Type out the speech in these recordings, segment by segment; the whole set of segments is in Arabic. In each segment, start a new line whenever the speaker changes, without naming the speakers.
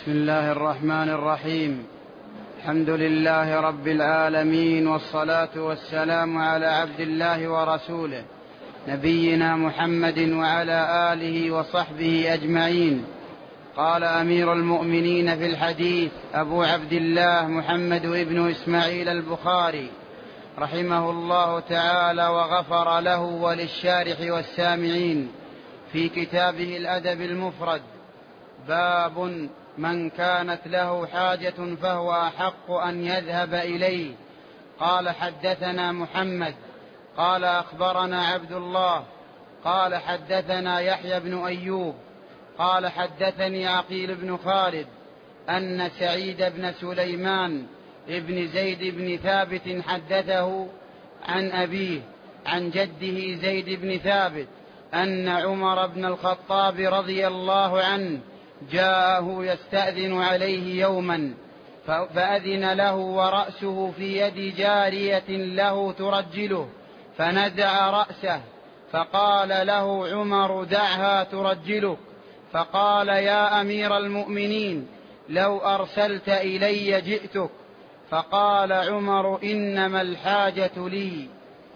بسم الله الرحمن الرحيم. الحمد لله رب العالمين، والصلاة والسلام على عبد الله ورسوله نبينا محمد وعلى آله وصحبه أجمعين. قال أمير المؤمنين في الحديث أبو عبد الله محمد بن إسماعيل البخاري رحمه الله تعالى وغفر له وللشارح والسامعين في كتابه الأدب المفرد: باب من كانت له حاجة فهو أحق أن يذهب إليه. قال: حدثنا محمد قال أخبرنا عبد الله قال حدثنا يحيى بن أيوب قال حدثني عقيل بن خالد أن سعيد بن سليمان ابن زيد بن ثابت حدثه عن أبيه عن جده زيد بن ثابت أن عمر بن الخطاب رضي الله عنه جاءه يستأذن عليه يوما فأذن له ورأسه في يد جارية له ترجله، فنزع رأسه فقال له عمر: دعها ترجلك. فقال: يا أمير المؤمنين، لو أرسلت إلي جئتك. فقال عمر: إنما الحاجة لي.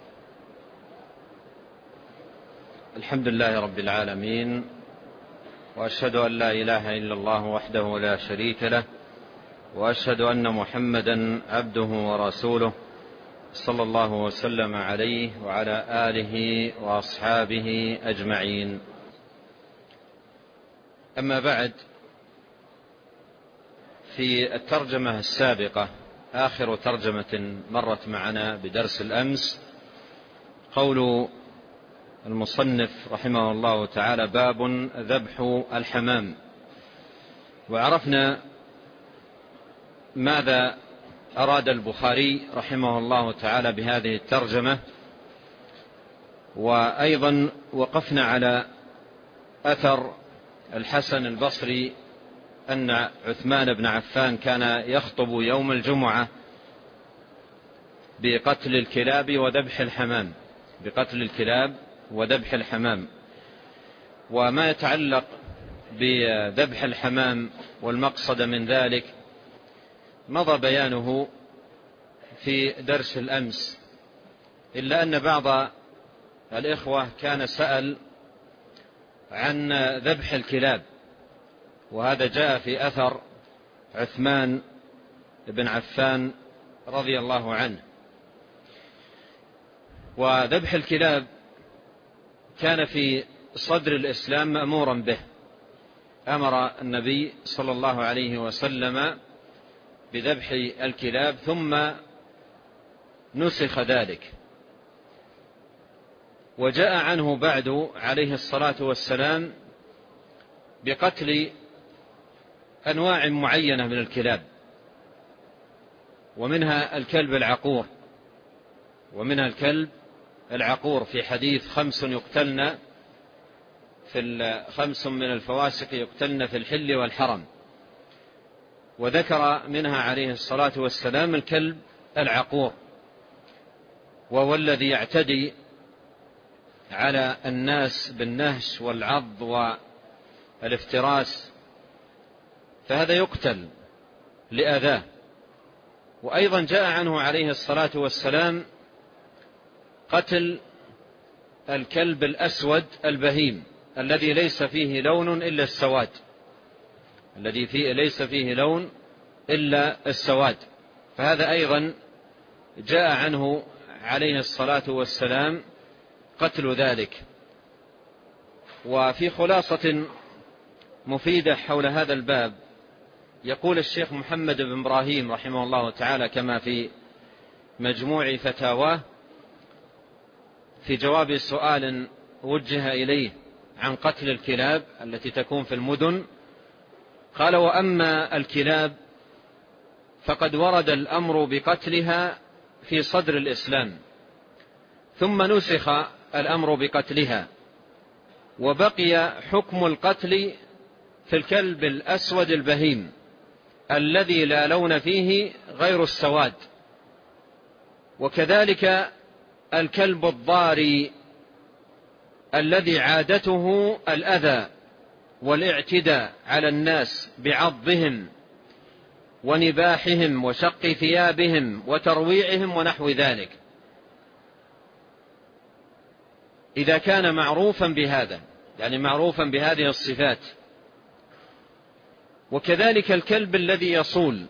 الحمد لله رب العالمين، وأشهد أن لا إله إلا الله وحده لا شريك له، وأشهد أن محمدا عبده ورسوله صلى الله وسلم عليه وعلى آله وأصحابه أجمعين. أما بعد، في الترجمة السابقة آخر ترجمة مرت معنا بدرس الأمس قول المصنف رحمه الله تعالى: باب ذبح الحمام. وعرفنا ماذا أراد البخاري رحمه الله تعالى بهذه الترجمة، وأيضا وقفنا على أثر الحسن البصري أن عثمان بن عفان كان يخطب يوم الجمعة بقتل الكلاب وذبح الحمام، بقتل الكلاب وذبح الحمام. وما يتعلق بذبح الحمام والمقصد من ذلك مضى بيانه في درس الأمس، إلا أن بعض الإخوة كان سأل عن ذبح الكلاب، وهذا جاء في أثر عثمان بن عفان رضي الله عنه. وذبح الكلاب كان في صدر الإسلام مأمورا به، أمر النبي صلى الله عليه وسلم بذبح الكلاب ثم نسخ ذلك، وجاء عنه بعد عليه الصلاة والسلام بقتل أنواع معينة من الكلاب، ومنها الكلب العقور، في حديث 5 يقتلن في 5 من الفواسق يقتلن في الحل والحرم، وذكر منها عليه الصلاة والسلام الكلب العقور، وهو الذي يعتدي على الناس بالنهش والعض والافتراس، فهذا يقتل لأذاه. وأيضا جاء عنه عليه الصلاة والسلام قتل الكلب الأسود البهيم الذي ليس فيه لون إلا السواد، ليس فيه لون إلا السواد، فهذا أيضا جاء عنه عليه الصلاة والسلام قتل ذلك. وفي خلاصة مفيدة حول هذا الباب يقول الشيخ محمد بن إبراهيم رحمه الله تعالى كما في مجموع فتاواه في جواب سؤال وجه إليه عن قتل الكلاب التي تكون في المدن، قال: وأما الكلاب فقد ورد الأمر بقتلها في صدر الإسلام، ثم نسخ الأمر بقتلها، وبقي حكم القتل في الكلب الأسود البهيم الذي لا لون فيه غير السواد، وكذلك الكلب الضاري الذي عادته الأذى والاعتداء على الناس بعضهم ونباحهم وشق ثيابهم وترويعهم ونحو ذلك، إذا كان معروفا بهذا، يعني معروفا بهذه الصفات. وكذلك الكلب الذي يصول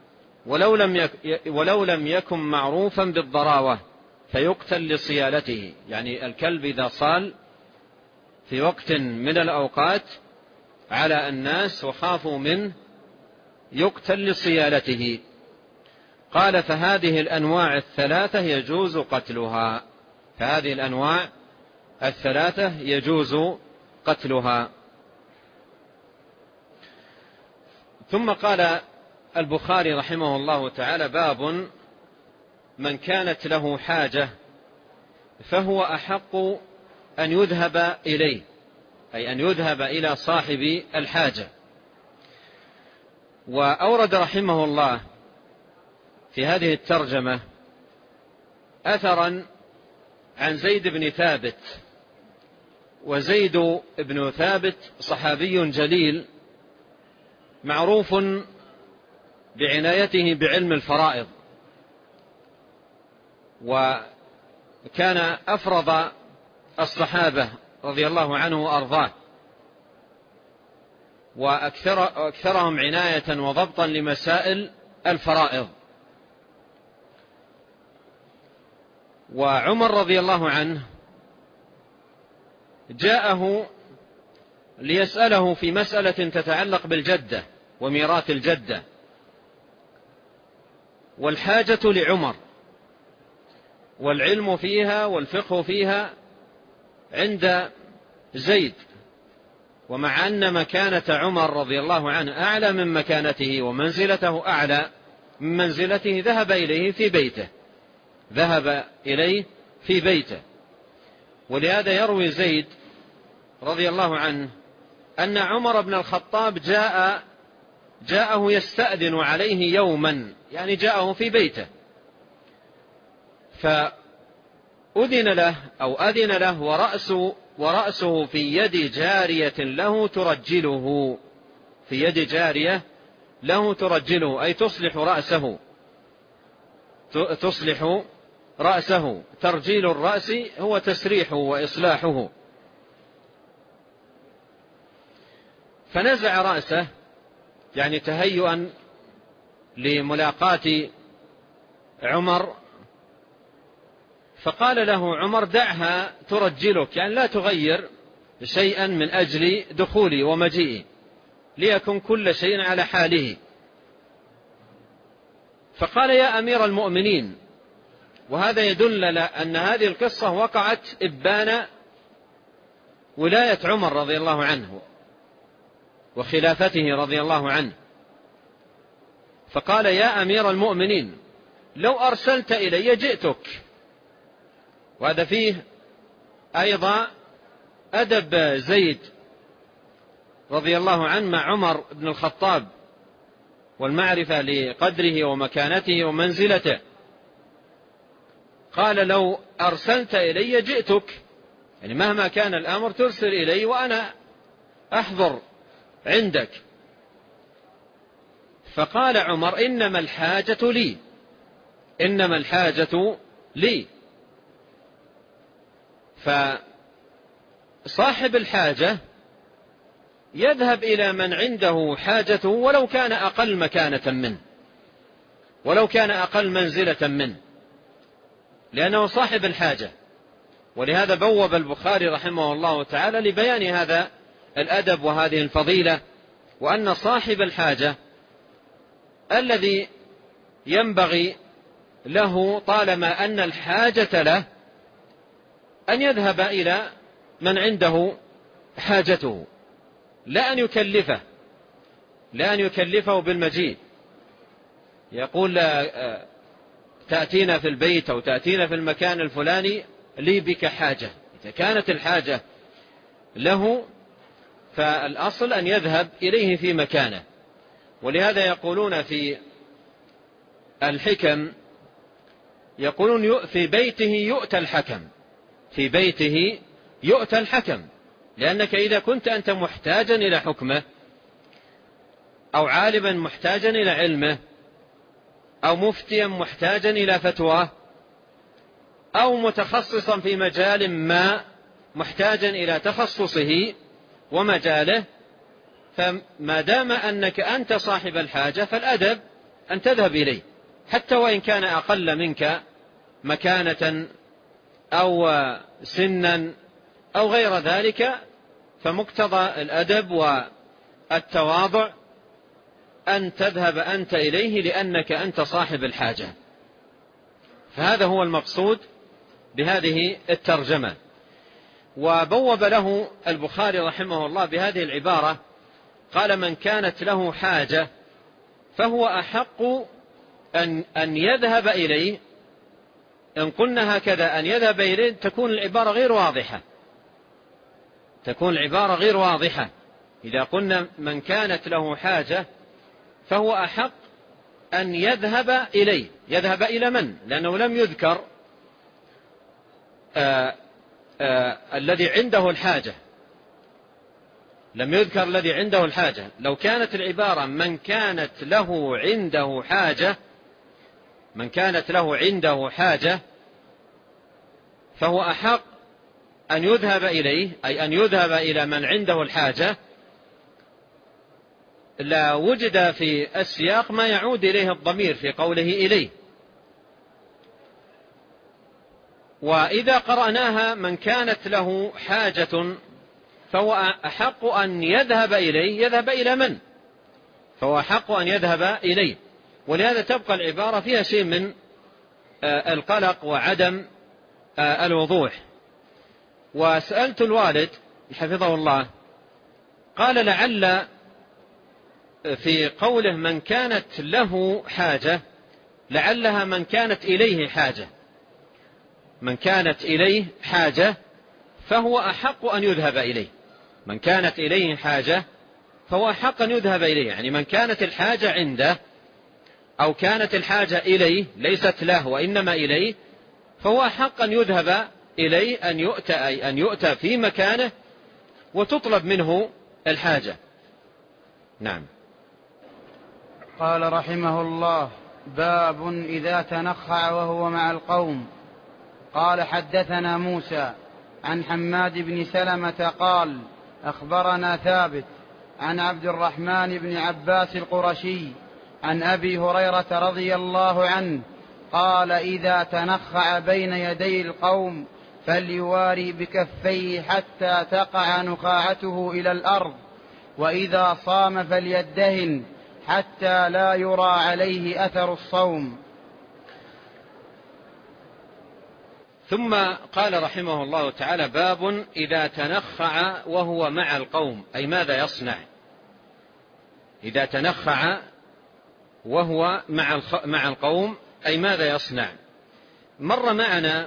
ولو لم يكن معروفا بالضراوة فيقتل لصيالته، يعني الكلب إذا صال في وقت من الأوقات على الناس وخافوا منه يقتل لصيالته. قال فهذه الأنواع الثلاثة يجوز قتلها، فهذه الأنواع الثلاثة يجوز قتلها. ثم قال البخاري رحمه الله تعالى: باب من كانت له حاجة فهو أحق أن يذهب إليه، أي أن يذهب إلى صاحب الحاجة. وأورد رحمه الله في هذه الترجمة أثرا عن زيد بن ثابت، وزيد بن ثابت صحابي جليل معروف بعنايته بعلم الفرائض، وكان أفرض الصحابة رضي الله عنه وأرضاه، وأكثرهم عناية وضبطا لمسائل الفرائض. وعمر رضي الله عنه جاءه ليسأله في مسألة تتعلق بالجدة وميراث الجدة، والحاجة لعمر والعلم فيها والفقه فيها عند زيد، ومع أن مكانة عمر رضي الله عنه أعلى من مكانته ومنزلته أعلى من منزلته ذهب إليه في بيته. ولهذا يروي زيد رضي الله عنه أن عمر بن الخطاب جاءه يستأذن عليه يوما، يعني جاءه في بيته، فأذن له أو أذن له ورأسه في يد جارية له ترجله، في يد جارية له ترجله، أي تصلح رأسه. ترجيل الرأس هو تسريحه وإصلاحه. فنزع رأسه يعني تهيئا لملاقاة عمر، فقال له عمر: دعها ترجلك، يعني لا تغير شيئا من أجل دخولي ومجيئي، ليكن كل شيء على حاله. فقال: يا أمير المؤمنين، وهذا يدل على أن هذه القصة وقعت إبان ولاية عمر رضي الله عنه وخلافته رضي الله عنه. فقال: يا أمير المؤمنين، لو أرسلت إلي جئتك. وهذا فيه أيضا أدب زيد رضي الله عنه مع عمر بن الخطاب والمعرفة لقدره ومكانته ومنزلته. قال: لو أرسلت إلي جئتك، يعني مهما كان الأمر ترسل إلي وأنا أحضر عندك. فقال عمر: إنما الحاجة لي. فصاحب الحاجة يذهب إلى من عنده حاجته ولو كان أقل مكانة منه، ولو كان أقل منزلة منه، لأنه صاحب الحاجة. ولهذا بوب البخاري رحمه الله تعالى لبيان هذا الأدب وهذه الفضيلة، وأن صاحب الحاجة الذي ينبغي له طالما أن الحاجة له أن يذهب إلى من عنده حاجته، لا أن يكلفه بالمجيء، يقول: تأتينا في البيت أو تأتينا في المكان الفلاني لي بك حاجة. إذا كانت الحاجة له فالأصل أن يذهب إليه في مكانه. ولهذا يقولون في الحكم، يقولون: في بيته يؤتى الحكم، في بيته يؤتى الحكم، لأنك إذا كنت أنت محتاجا إلى حكمه، أو عالما محتاجا إلى علمه، أو مفتيا محتاجا إلى فتواه، أو متخصصا في مجال ما محتاجا إلى تخصصه ومجاله، فما دام أنك أنت صاحب الحاجة فالأدب أن تذهب إليه، حتى وإن كان أقل منك مكانة أو سنا أو غير ذلك، فمقتضى الأدب والتواضع أن تذهب أنت إليه لأنك أنت صاحب الحاجة. فهذا هو المقصود بهذه الترجمة. وبوب له البخاري رحمه الله بهذه العبارة، قال: من كانت له حاجة فهو أحق أن يذهب إليه. إن قلنا هكذا أن يذهب إليه تكون العبارة غير واضحة. إذا قلنا من كانت له حاجة فهو أحق أن يذهب إليه. يذهب إلى من؟ لأنه لم يذكر الذي عنده الحاجة، لم يذكر الذي عنده الحاجة. لو كانت العبارة من كانت له عنده حاجة فهو أحق أن يذهب إليه، أي أن يذهب إلى من عنده الحاجة، لا وجد في السياق ما يعود إليه الضمير في قوله إليه. وإذا قرأناها من كانت له حاجة فهو أحق أن يذهب إليه، يذهب إلى من؟ فهو أحق أن يذهب إليه. ولهذا تبقى العبارة فيها شيء من القلق وعدم الوضوح. وسألت الوالد حفظه الله، قال: لعل في قوله من كانت له حاجة لعلها من كانت إليه حاجة، من كانت إليه حاجة فهو أحق أن يذهب إليه. من كانت إليه حاجة فهو أحق أن يذهب إليه، يعني من كانت الحاجة عنده أو كانت الحاجة إليه ليست له وإنما إليه، فهو أحق أن يذهب إليه، أن يؤتى في مكانه وتطلب منه الحاجة. نعم.
قال رحمه الله: باب إذا تنخع وهو مع القوم. قال: حدثنا موسى عن حماد بن سلمة قال: أخبرنا ثابت عن عبد الرحمن بن عباس القرشي عن أبي هريرة رضي الله عنه قال: إذا تنخع بين يدي القوم فليواري بكفيه حتى تقع نخاعته إلى الأرض، وإذا صام فليدهن حتى لا يرى عليه أثر الصوم.
ثم قال رحمه الله تعالى: باب إذا تنخع وهو مع القوم، أي ماذا يصنع؟ إذا تنخع وهو مع القوم أي ماذا يصنع؟ مر معنا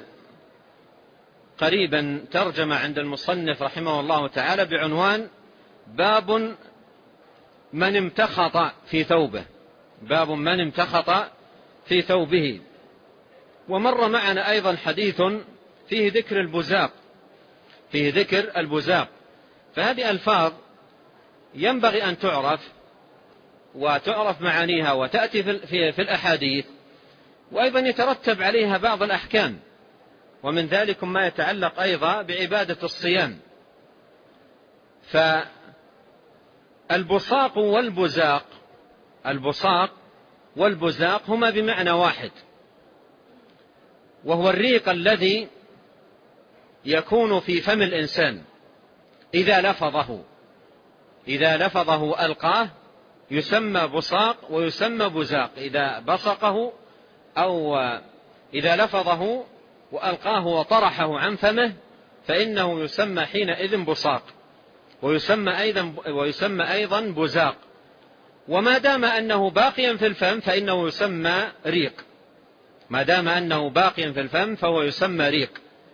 قريبا ترجمة عند المصنف رحمه الله تعالى بعنوان: باب من امتخط في ثوبه. باب من امتخط في ثوبه. ومر معنا أيضا حديث فيه ذكر البزاق، فهذه ألفاظ ينبغي أن تعرف معانيها وتأتي في الأحاديث، وأيضا يترتب عليها بعض الأحكام، ومن ذلك ما يتعلق أيضا بعبادة الصيام. فالبصاق والبزاق هما بمعنى واحد، وهو الريق الذي يكون في فم الإنسان إذا لفظه ألقاه يسمى بصاق ويسمى بزاق. إذا بصقه أو إذا لفظه وألقاه وطرحه عن فمه فإنه يسمى حينئذ بصاق، ويسمى أيضا بزاق. وما دام أنه باقيا في الفم فإنه يسمى ريق. ما دام أنه باقيا في الفم فهو يسمى ريق.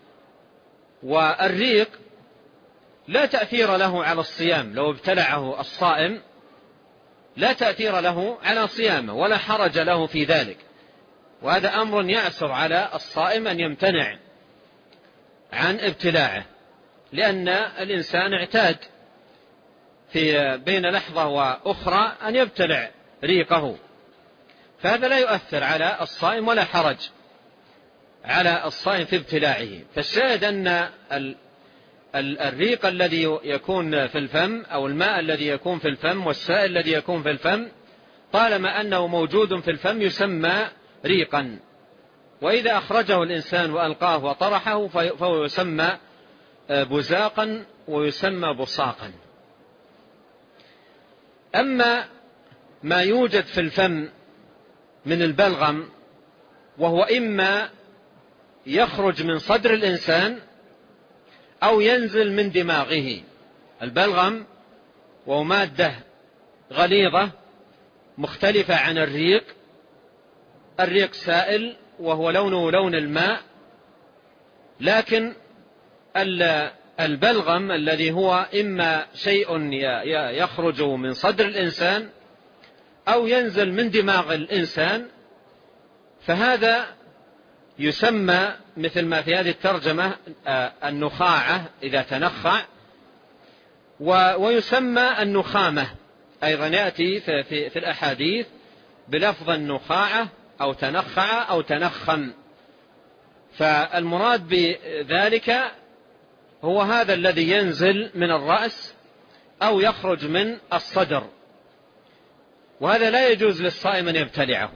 والريق لا تأثير له على الصيام، لو ابتلعه الصائم لا تأثير له على صيامه ولا حرج له في ذلك، وهذا أمر يعسر على الصائم أن يمتنع عن ابتلاعه. لأن الإنسان اعتاد في بين لحظة وأخرى أن يبتلع ريقه، فهذا لا يؤثر على الصائم ولا حرج على الصائم في ابتلاعه. فالشاهد أن الريق الذي يكون في الفم أو الماء الذي يكون في الفم والسائل الذي يكون في الفم طالما أنه موجود في الفم يسمى ريقا، وإذا أخرجه الإنسان وألقاه وطرحه فهو يسمى بزاقا ويسمى بصاقا. أما ما يوجد في الفم من البلغم وهو إما يخرج من صدر الإنسان أو ينزل من دماغه. البلغم وهو مادة غليظة مختلفة عن الريق. الريق سائل وهو لونه لون الماء، لكن البلغم الذي هو إما شيء يخرج من صدر الإنسان أو ينزل من دماغ الإنسان، فهذا يسمى مثل ما في هذه الترجمة النخاعة إذا تنخع، ويسمى النخامة أيضا يأتي في الأحاديث بلفظ النخاعة أو تنخع أو تنخم. فالمراد بذلك هو هذا الذي ينزل من الرأس أو يخرج من الصدر، وهذا لا يجوز للصائم أن يبتلعه.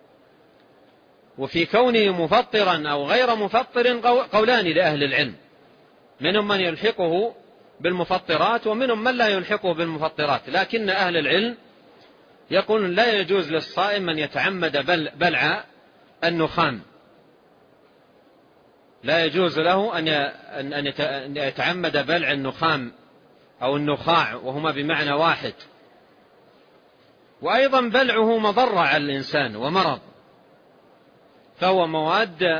وفي كونه مفطرا أو غير مفطر قولان لأهل العلم، منهم من يلحقه بالمفطرات ومنهم من لا يلحقه بالمفطرات، لكن أهل العلم يقولون لا يجوز للصائم أن يتعمد بلع النخام، لا يجوز له أن يتعمد بلع النخام أو النخاع وهما بمعنى واحد. وأيضا بلعه مضرة على الإنسان ومرض، فهو مواد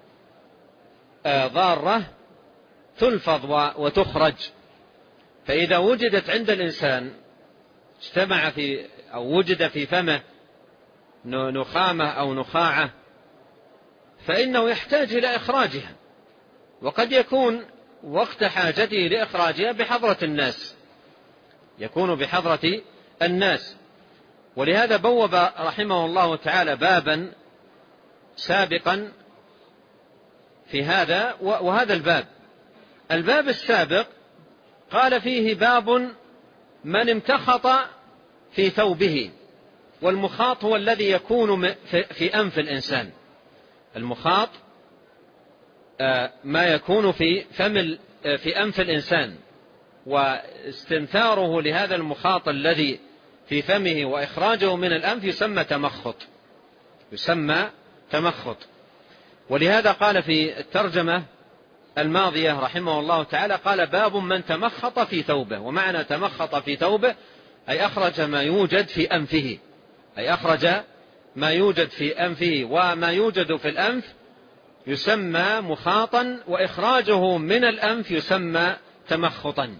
ضارة تلفظ وتخرج، فإذا وجدت عند الإنسان اجتمع أو وجد في فمه نخامة أو نخاعة فإنه يحتاج إلى إخراجها، وقد يكون وقت حاجته لإخراجها بحضرة الناس، يكون بحضرة الناس. ولهذا بوب رحمه الله تعالى بابا سابقا في هذا، وهذا الباب السابق قال فيه باب من امتخط في ثوبه. والمخاط هو الذي يكون في أنف الإنسان، المخاط ما يكون في أنف الإنسان، واستنثاره لهذا المخاط الذي في فمه وإخراجه من الأنف يسمى تمخط. ولهذا قال في الترجمة الماضية رحمه الله تعالى قال باب من تمخط في ثوبه. ومعنى تمخط في ثوبه أي أخرج ما يوجد في أنفه، وما يوجد في الأنف يسمى مخاطا، وإخراجه من الأنف يسمى تمخطا.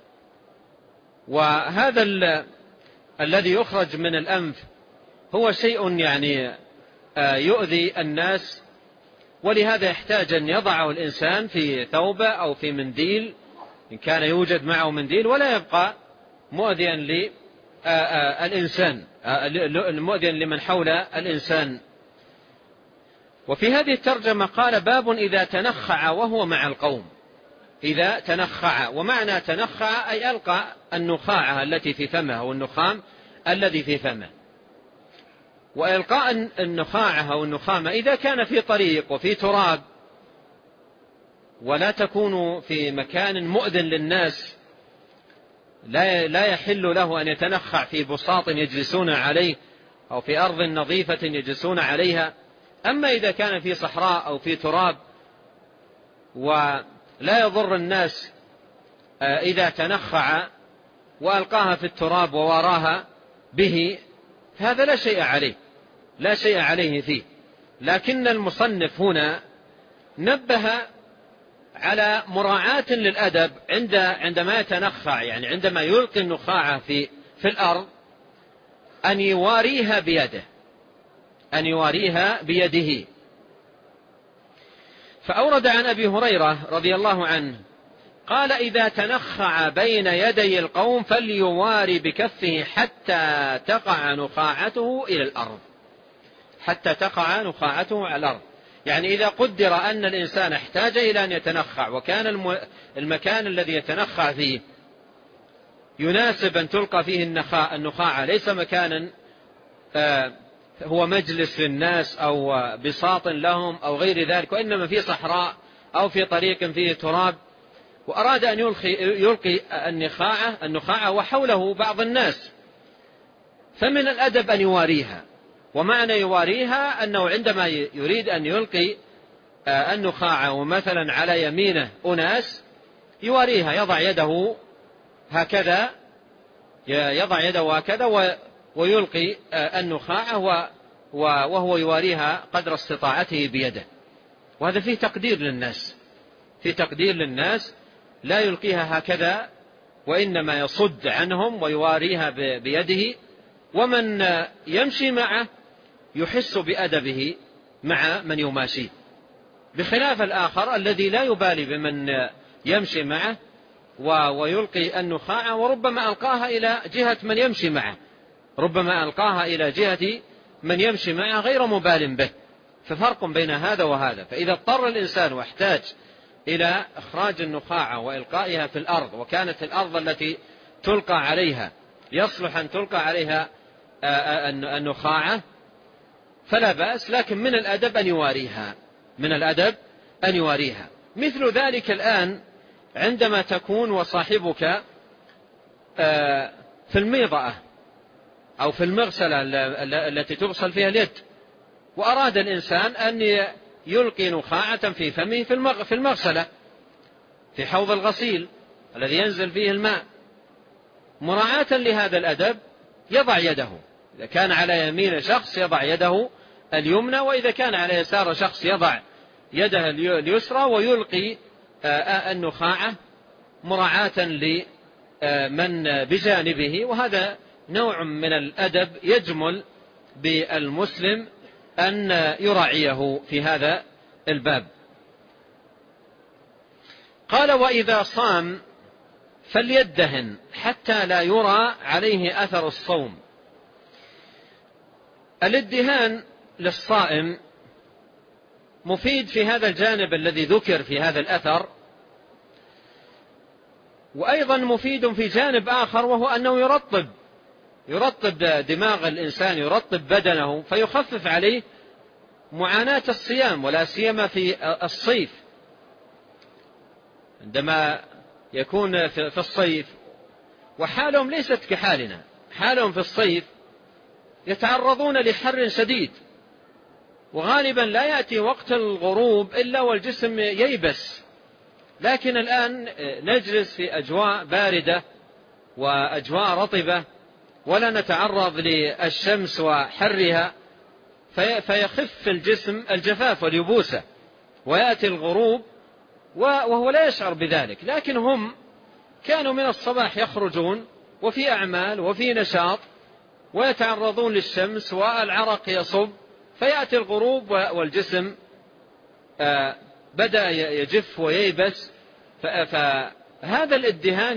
وهذا الذي يخرج من الأنف هو شيء يعني يؤذي الناس، ولهذا يحتاج أن يضعه الإنسان في ثوبه أو في منديل إن كان يوجد معه منديل، ولا يبقى مؤذيا للإنسان، مؤذيا لمن حول الإنسان. وفي هذه الترجمة قال باب إذا تنخع وهو مع القوم. إذا تنخع، ومعنى تنخع أي ألقى النخاعة التي في فمه أو النخام الذي في فمه. وإلقاء النخاعة أو النخامة إذا كان في طريق وفي تراب ولا تكون في مكان مؤذن للناس لا يحل له أن يتنخع في بساط يجلسون عليه أو في أرض نظيفة يجلسون عليها. أما إذا كان في صحراء أو في تراب ولا يضر الناس إذا تنخع وألقاها في التراب وواراها به، هذا لا شيء عليه فيه. لكن المصنف هنا نبه على مراعاة للأدب عندما يتنخع، يعني عندما يلقي النخاعة في الأرض أن يواريها بيده. فأورد عن أبي هريرة رضي الله عنه قال إذا تنخع بين يدي القوم فليواري بكفه حتى تقع نخاعته إلى الأرض، حتى تقع نخاعته على الأرض. يعني إذا قدر أن الإنسان احتاج إلى أن يتنخع وكان المكان الذي يتنخع فيه يناسب أن تلقى فيه النخاعة، ليس مكانا هو مجلس للناس أو بساط لهم أو غير ذلك، وإنما في صحراء أو في طريق فيه تراب، وأراد أن يلقي النخاعة وحوله بعض الناس، فمن الأدب أن يواريها. ومعنى يواريها أنه عندما يريد أن يلقي النخاعة ومثلا على يمينه أناس يواريها، يضع يده هكذا ويلقي النخاعة وهو يواريها قدر استطاعته بيده. وهذا فيه تقدير للناس، لا يلقيها هكذا وإنما يصد عنهم ويواريها بيده، ومن يمشي معه يحس بأدبه مع من يماشيه، بخلاف الآخر الذي لا يبالي بمن يمشي معه ويلقي النخاعة، وربما ألقاها إلى جهة من يمشي معه غير مبال به. ففرق بين هذا وهذا. فإذا اضطر الإنسان واحتاج إلى إخراج النخاعة وإلقائها في الأرض، وكانت الأرض التي تلقى عليها يصلح أن تلقى عليها النخاعة فلا بأس، لكن من الأدب أن يواريها. مثل ذلك الآن عندما تكون وصاحبك في الميضأة أو في المغسلة التي تغسل فيها اليد، وأراد الإنسان أن يلقي نخاعة في فمه في المغسلة في حوض الغسيل الذي ينزل فيه الماء، مراعاة لهذا الأدب يضع يده، إذا كان على يمين شخص يضع يده اليمنى، وإذا كان على يسار شخص يضع يده اليسرى ويلقي النخاعة مراعاة لمن بجانبه. وهذا نوع من الأدب يجمل بالمسلم أن يراعيه في هذا الباب. قال وإذا صام فليدهن حتى لا يرى عليه أثر الصوم. الادهان للصائم مفيد في هذا الجانب الذي ذكر في هذا الأثر، وأيضا مفيد في جانب آخر، وهو أنه يرطب دماغ الإنسان، يرطب بدنه، فيخفف عليه معاناة الصيام، ولا سيما في الصيف، عندما يكون في الصيف وحالهم ليست كحالنا. حالهم في الصيف يتعرضون لحر شديد، وغالبا لا يأتي وقت الغروب إلا والجسم ييبس، لكن الآن نجلس في أجواء باردة وأجواء رطبة ولا نتعرض للشمس وحرها، فيخف في الجسم الجفاف واليبوسة، ويأتي الغروب وهو لا يشعر بذلك. لكن هم كانوا من الصباح يخرجون وفي أعمال وفي نشاط ويتعرضون للشمس والعرق يصب، فيأتي الغروب والجسم بدأ يجف وييبس. فهذا الادهان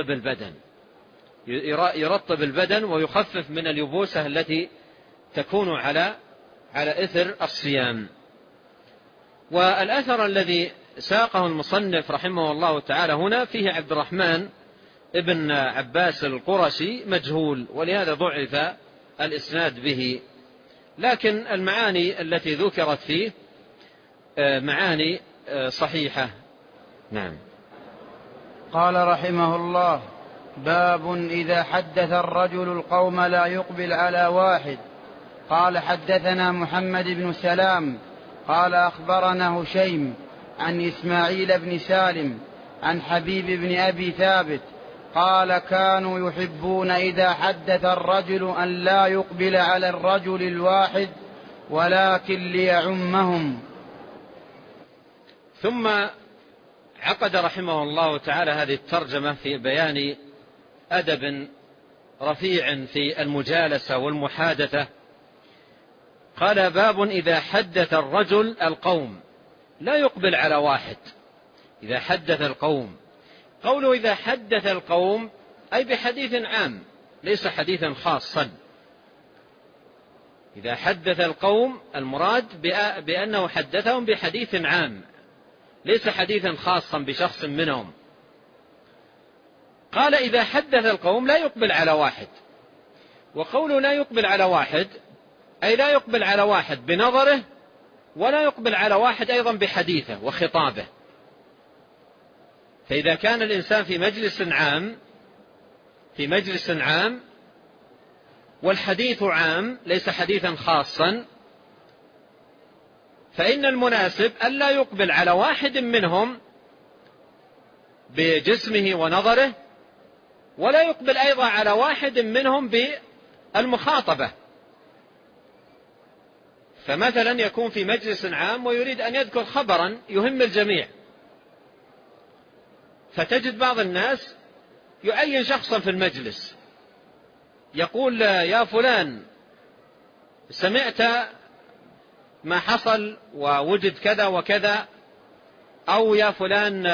يرطب البدن ويخفف من اليبوسة التي تكون على إثر الصيام. والأثر الذي ساقه المصنف رحمه الله تعالى هنا فيه عبد الرحمن ابن عباس القرشي مجهول، ولهذا ضعف الإسناد به، لكن المعاني التي ذكرت فيه معاني صحيحة. نعم.
قال رحمه الله: باب إذا حدث الرجل القوم لا يقبل على واحد. قال حدثنا محمد بن سلام قال أخبرنا هشيم عن إسماعيل بن سالم عن حبيب بن أبي ثابت قال كانوا يحبون إذا حدث الرجل أن لا يقبل على الرجل الواحد ولكن ليعمهم.
ثم عقد رحمه الله تعالى هذه الترجمة في بيان أدب رفيع في المجالسة والمحادثة. قال باب إذا حدث الرجل القوم لا يقبل على واحد. إذا حدث القوم قوله إذا حدث القوم أي بحديث عام ليس حديثا خاصا. إذا حدث القوم المراد بأنه حدثهم بحديث عام ليس حديثا خاصا بشخص منهم. قال إذا حدث القوم لا يقبل على واحد، وقوله لا يقبل على واحد أي لا يقبل على واحد بنظره ولا يقبل على واحد أيضا بحديثه وخطابه. فإذا كان الإنسان في مجلس عام والحديث عام ليس حديثا خاصا، فإن المناسب ألا يقبل على واحد منهم بجسمه ونظره، ولا يقبل أيضا على واحد منهم بالمخاطبة. فمثلا يكون في مجلس عام ويريد أن يذكر خبرا يهم الجميع، فتجد بعض الناس يعين شخصا في المجلس يقول يا فلان سمعت ما حصل ووجد كذا وكذا، أو يا فلان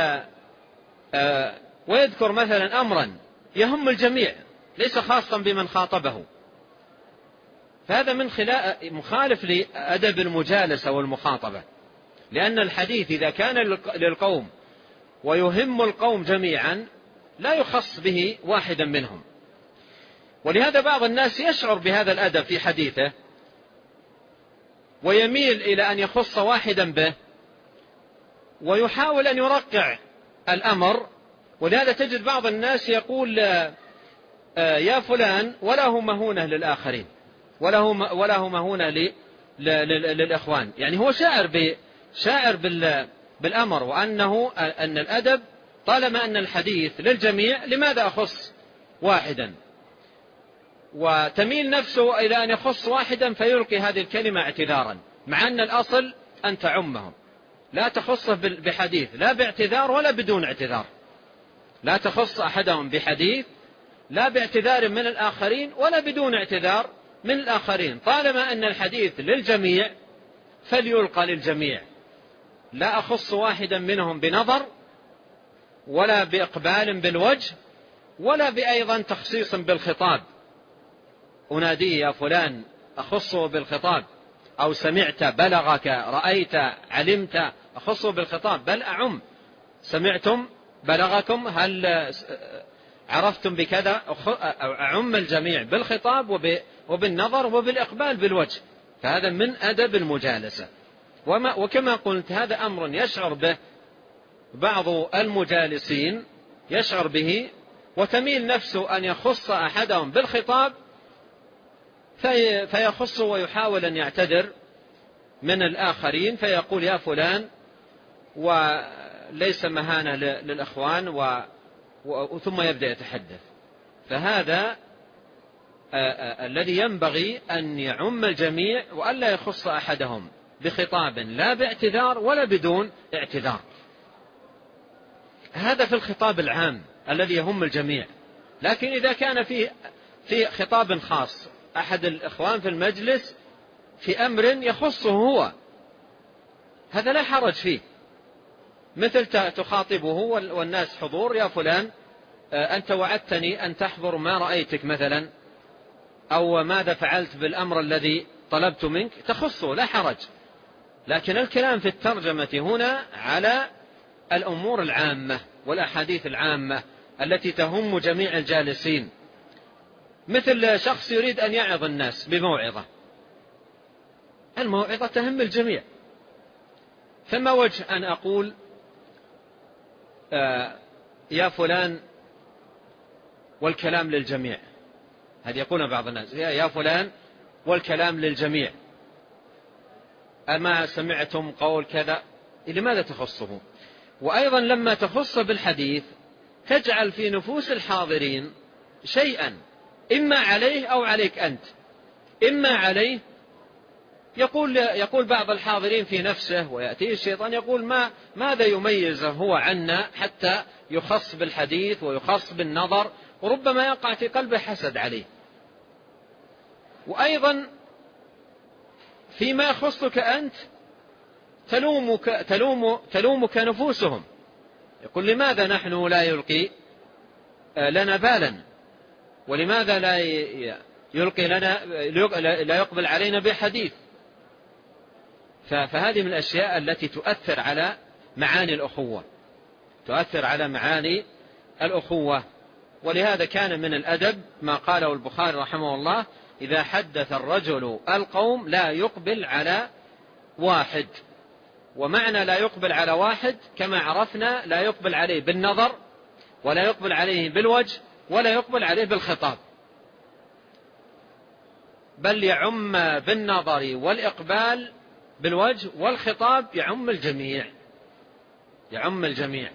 ويذكر مثلا أمرا يهم الجميع ليس خاصا بمن خاطبه. فهذا مخالف لأدب المجالسة والمخاطبة، لأن الحديث إذا كان للقوم ويهم القوم جميعا لا يخص به واحدا منهم. ولهذا بعض الناس يشعر بهذا الأدب في حديثه ويميل إلى أن يخص واحدا به ويحاول أن يرقع الأمر. ولهذا تجد بعض الناس يقول يا فلان وله مهونة للآخرين وله مهونة للإخوان، يعني هو شاعر بالأمر وأن الأدب طالما أن الحديث للجميع لماذا أخص واحدا، وتميل نفسه إلى أن يخص واحدا فيلقي هذه الكلمة اعتذارا، مع أن الأصل أن تعمهم، لا تخصه بحديث لا باعتذار ولا بدون اعتذار، لا تخص أحدهم بحديث لا باعتذار من الآخرين ولا بدون اعتذار من الآخرين، طالما أن الحديث للجميع فليلقى للجميع، لا أخص واحدا منهم بنظر ولا بإقبال بالوجه ولا بأيضا تخصيص بالخطاب، أناديه يا فلان أخصه بالخطاب، أو سمعت بلغك رأيت علمت أخصه بالخطاب، بل أعم سمعتم بلغكم هل عرفتم بكذا، أعم الجميع بالخطاب وبالنظر وبالإقبال بالوجه. فهذا من أدب المجالسة. وكما قلت هذا أمر يشعر به بعض المجالسين يشعر به وتميل نفسه أن يخص أحدهم بالخطاب فيخص ويحاول أن يعتذر من الآخرين فيقول يا فلان وليس مهانة للإخوان ثم يبدأ يتحدث. فهذا الذي ينبغي أن يعم الجميع وألا يخص أحدهم بخطاب لا باعتذار ولا بدون اعتذار. هذا في الخطاب العام الذي يهم الجميع. لكن إذا كان في خطاب خاص أحد الإخوان في المجلس في أمر يخصه هو، هذا لا حرج فيه، مثل تخاطبه والناس حضور يا فلان أنت وعدتني أن تحضر ما رأيتك مثلا، أو ماذا فعلت بالأمر الذي طلبت منك، تخصه لا حرج. لكن الكلام في الترجمة هنا على الأمور العامة والأحاديث العامة التي تهم جميع الجالسين، مثل شخص يريد أن يعظ الناس بموعظة، الموعظة تهم الجميع، فما وجه أن أقول يا فلان والكلام للجميع، هذا يقول بعض الناس يا فلان والكلام للجميع، أما سمعتم قول كذا، لماذا تخصه؟ وأيضا لما تخص بالحديث تجعل في نفوس الحاضرين شيئا إما عليه أو عليك أنت. إما عليه، يقول بعض الحاضرين في نفسه ويأتيه الشيطان يقول ماذا يميزه هو عنا حتى يخص بالحديث ويخص بالنظر، وربما يقع في قلبه حسد عليه. وأيضا فيما يخصك أنت تلومك نفوسهم يقول لماذا نحن لا يلقي لنا بالا، ولماذا لا يلقي لنا لا يقبل علينا بحديث؟ فهذه من الأشياء التي تؤثر على معاني الأخوة، تؤثر على معاني الأخوة. ولهذا كان من الأدب ما قاله البخاري رحمه الله: إذا حدث الرجل القوم لا يقبل على واحد. ومعنى لا يقبل على واحد كما عرفنا لا يقبل عليه بالنظر، ولا يقبل عليه بالوجه، ولا يقبل عليه بالخطاب، بل يعم بالنظر والإقبال بالوجه والخطاب، يعم الجميع، يعم الجميع.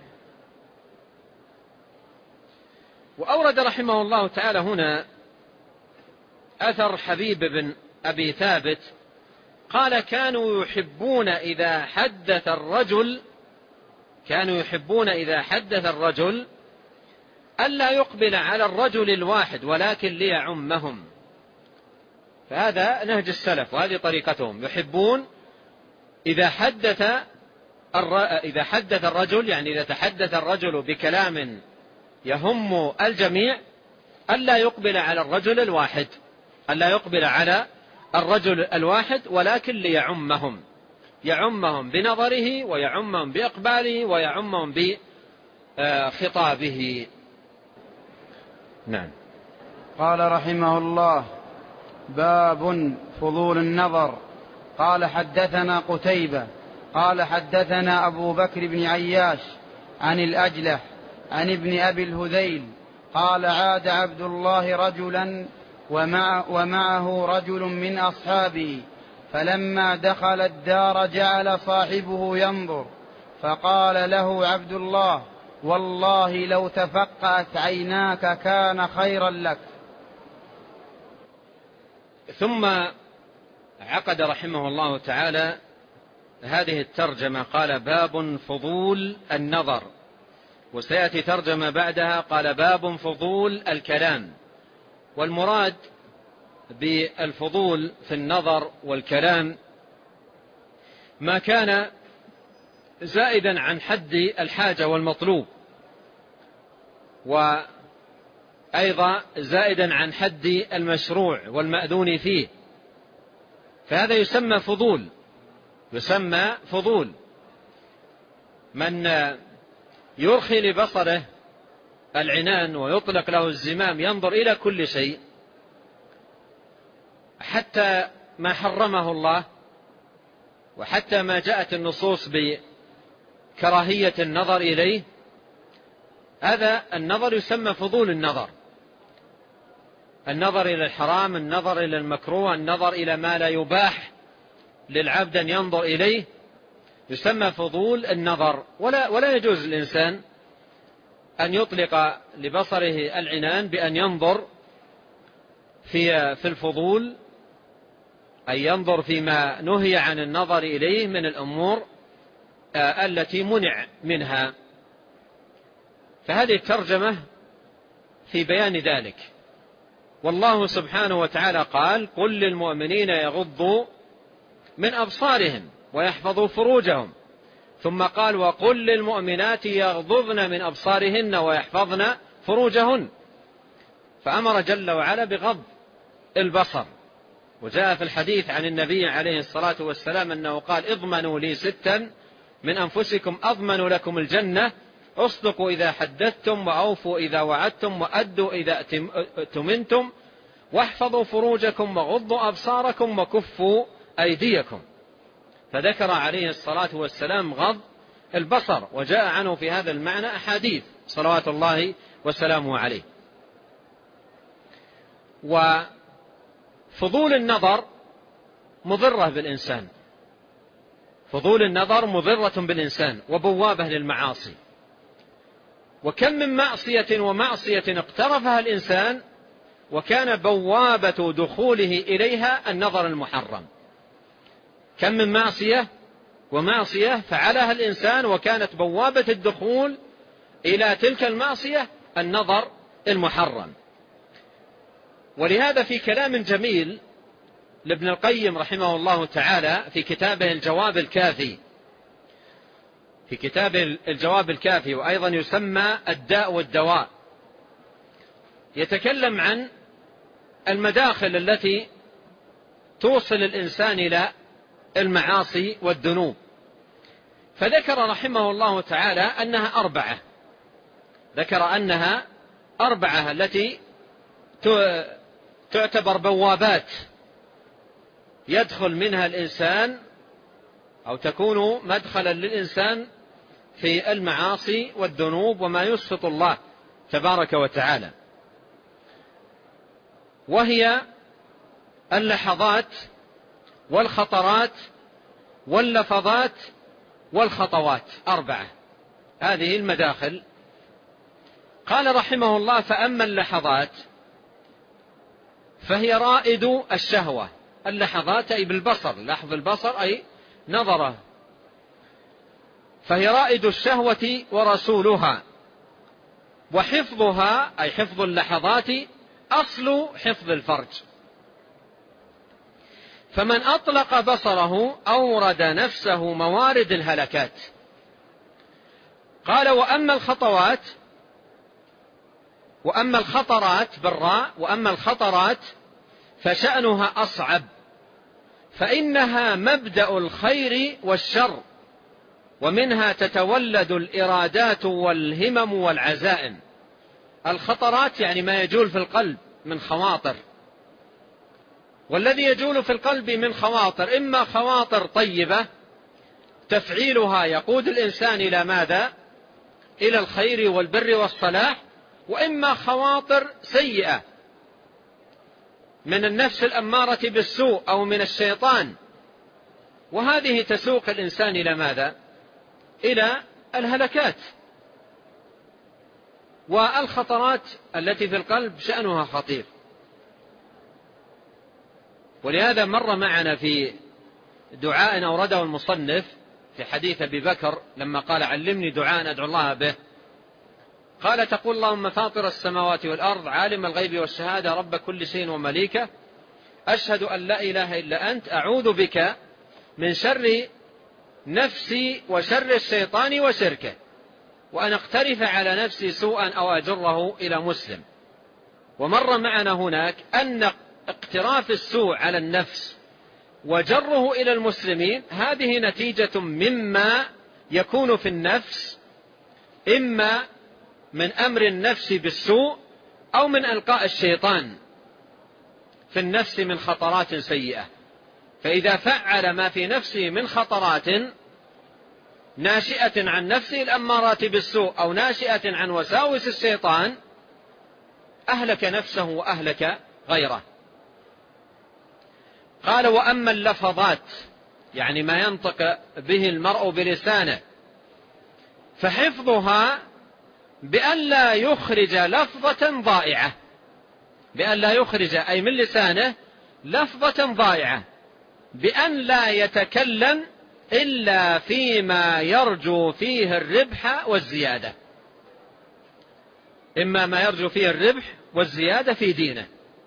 وأورد رحمه الله تعالى هنا أثر حبيب بن أبي ثابت قال: كانوا يحبون إذا حدث الرجل ألا يقبل على الرجل الواحد ولكن ليعمهم. فهذا نهج السلف وهذه طريقتهم، يحبون إذا حدث الرجل، يعني إذا تحدث الرجل بكلام يهم الجميع، ألا يقبل على الرجل الواحد، ألا يقبل على الرجل الواحد ولكن ليعمهم، يعمهم بنظره ويعمهم بإقباله ويعمهم بخطابه. نعم.
قال رحمه الله: باب فضول النظر. قال: حدثنا قتيبة قال حدثنا أبو بكر بن عياش عن الأجلح عن ابن أبي الهذيل قال: عاد عبد الله رجلا ومعه رجل من أصحابه، فلما دخل الدار جعل صاحبه ينظر، فقال له عبد الله: والله لو تفقأت عيناك كان خيرا لك.
ثم عقد رحمه الله تعالى هذه الترجمة، قال: باب فضول النظر. وسيأتي ترجمة بعدها قال: باب فضول الكلام. والمراد بالفضول في النظر والكلام ما كان زائدا عن حد الحاجة والمطلوب، وأيضا زائدا عن حد المشروع والمأذون فيه، فهذا يسمى فضول، يسمى فضول. من يرخي لبصره العنان ويطلق له الزمام ينظر إلى كل شيء حتى ما حرمه الله، وحتى ما جاءت النصوص بكراهية النظر إليه، هذا النظر يسمى فضول النظر. النظر إلى الحرام، النظر إلى المكروه، النظر إلى ما لا يباح للعبد أن ينظر إليه، يسمى فضول النظر. ولا يجوز للإنسان أن يطلق لبصره العنان بأن ينظر في الفضول، أي ينظر فيما نهي عن النظر إليه من الأمور التي منع منها. فهذه الترجمة في بيان ذلك. والله سبحانه وتعالى قال: قل للمؤمنين يغضوا من أبصارهم ويحفظوا فروجهم، ثم قال: وقل للمؤمنات يغضضن من أبصارهن ويحفظن فروجهن. فأمر جل وعلا بغض البصر. وجاء في الحديث عن النبي عليه الصلاة والسلام أنه قال: اضمنوا لي 6 من أنفسكم أضمن لكم الجنة: اصدقوا إذا حدثتم، وأوفوا إذا وعدتم، وأدوا إذا اؤتمنتم، واحفظوا فروجكم، وغضوا أبصاركم، وكفوا أيديكم. فذكر عليه الصلاة والسلام غض البصر، وجاء عنه في هذا المعنى أحاديث صلوات الله وسلامه عليه. وفضول النظر مضرة بالإنسان، فضول النظر مضرة بالإنسان وبوابة للمعاصي. وكم من معصية ومعصية اقترفها الإنسان وكان بوابة دخوله إليها النظر المحرم. كم من معصية ومعصية فعلها الإنسان وكانت بوابة الدخول إلى تلك المعصية النظر المحرم. ولهذا في كلام جميل لابن القيم رحمه الله تعالى في كتابه الجواب الكافي في كتاب الجواب الكافي، وأيضا يسمى الداء والدواء، يتكلم عن المداخل التي توصل الإنسان إلى المعاصي والذنوب، فذكر رحمه الله تعالى أنها أربعة. ذكر أنها أربعة التي تعتبر بوابات يدخل منها الإنسان أو تكون مدخلا للإنسان في المعاصي والذنوب وما يسخط الله تبارك وتعالى، وهي اللحظات والخطرات واللفظات والخطوات، أربعة هذه المداخل. قال رحمه الله: فأما اللحظات فهي رائد الشهوة. اللحظات أي بالبصر، لحظ البصر أي نظره، فهي رائد الشهوة ورسولها، وحفظها أي حفظ اللحظات أصل حفظ الفرج. فمن أطلق بصره أورد نفسه موارد الهلكات. قال: وأما الخطوات، وأما الخطرات بالراء، وأما الخطرات فشأنها أصعب، فإنها مبدأ الخير والشر، ومنها تتولد الإرادات والهمم والعزائم. الخطرات يعني ما يجول في القلب من خواطر، والذي يجول في القلب من خواطر إما خواطر طيبة تفعيلها يقود الإنسان إلى ماذا؟ إلى الخير والبر والصلاح، وإما خواطر سيئة من النفس الأمارة بالسوء أو من الشيطان، وهذه تسوق الإنسان إلى ماذا؟ إلى الهلكات. والخطرات التي في القلب شأنها خطير، ولهذا مر معنا في دعاء أورده المصنف في حديث أبي بكر لما قال: علمني دعاء أدعو الله به. قال: تقول: اللهم فاطر السماوات والأرض، عالم الغيب والشهادة، رب كل شيء ومليكه، أشهد أن لا إله إلا أنت، أعوذ بك من شر نفسي وشر الشيطان وشركه، وأن أقترف على نفسي سوءا أو أجره إلى مسلم. ومر معنا هناك أن اقتراف السوء على النفس وجره إلى المسلمين هذه نتيجة مما يكون في النفس، إما من أمر النفس بالسوء أو من ألقاء الشيطان في النفس من خطرات سيئة. فإذا فعل ما في نفسه من خطرات ناشئة عن نفسه الأمارات بالسوء أو ناشئة عن وساوس الشيطان، أهلك نفسه وأهلك غيره. قال: وأما اللفظات، يعني ما ينطق به المرء بلسانه، فحفظها بأن لا يخرج لفظة ضائعة، بأن لا يخرج أي من لسانه لفظة ضائعة، بأن لا يتكلم إلا فيما يرجو فيه الربح والزيادة، إما ما يرجو فيه الربح والزيادة في دينه.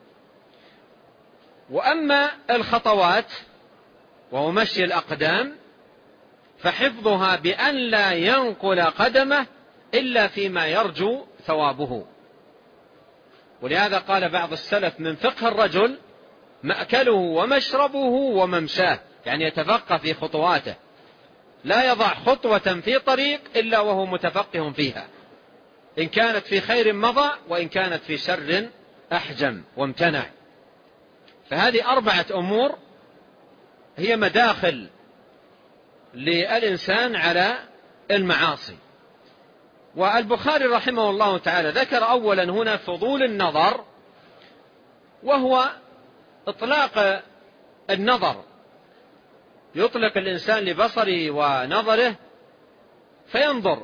وأما الخطوات وهو مشي الأقدام فحفظها بأن لا ينقل قدمه إلا فيما يرجو ثوابه. ولهذا قال بعض السلف: من فقه الرجل مأكله ومشربه وممشاه، يعني يتفقه في خطواته، لا يضع خطوة في طريق إلا وهو متفقه فيها، إن كانت في خير مضى وإن كانت في شر أحجم وامتنع. فهذه أربعة أمور هي مداخل للإنسان على المعاصي. والبخاري رحمه الله تعالى ذكر أولا هنا فضول النظر، وهو إطلاق النظر، يطلق الإنسان لبصره ونظره فينظر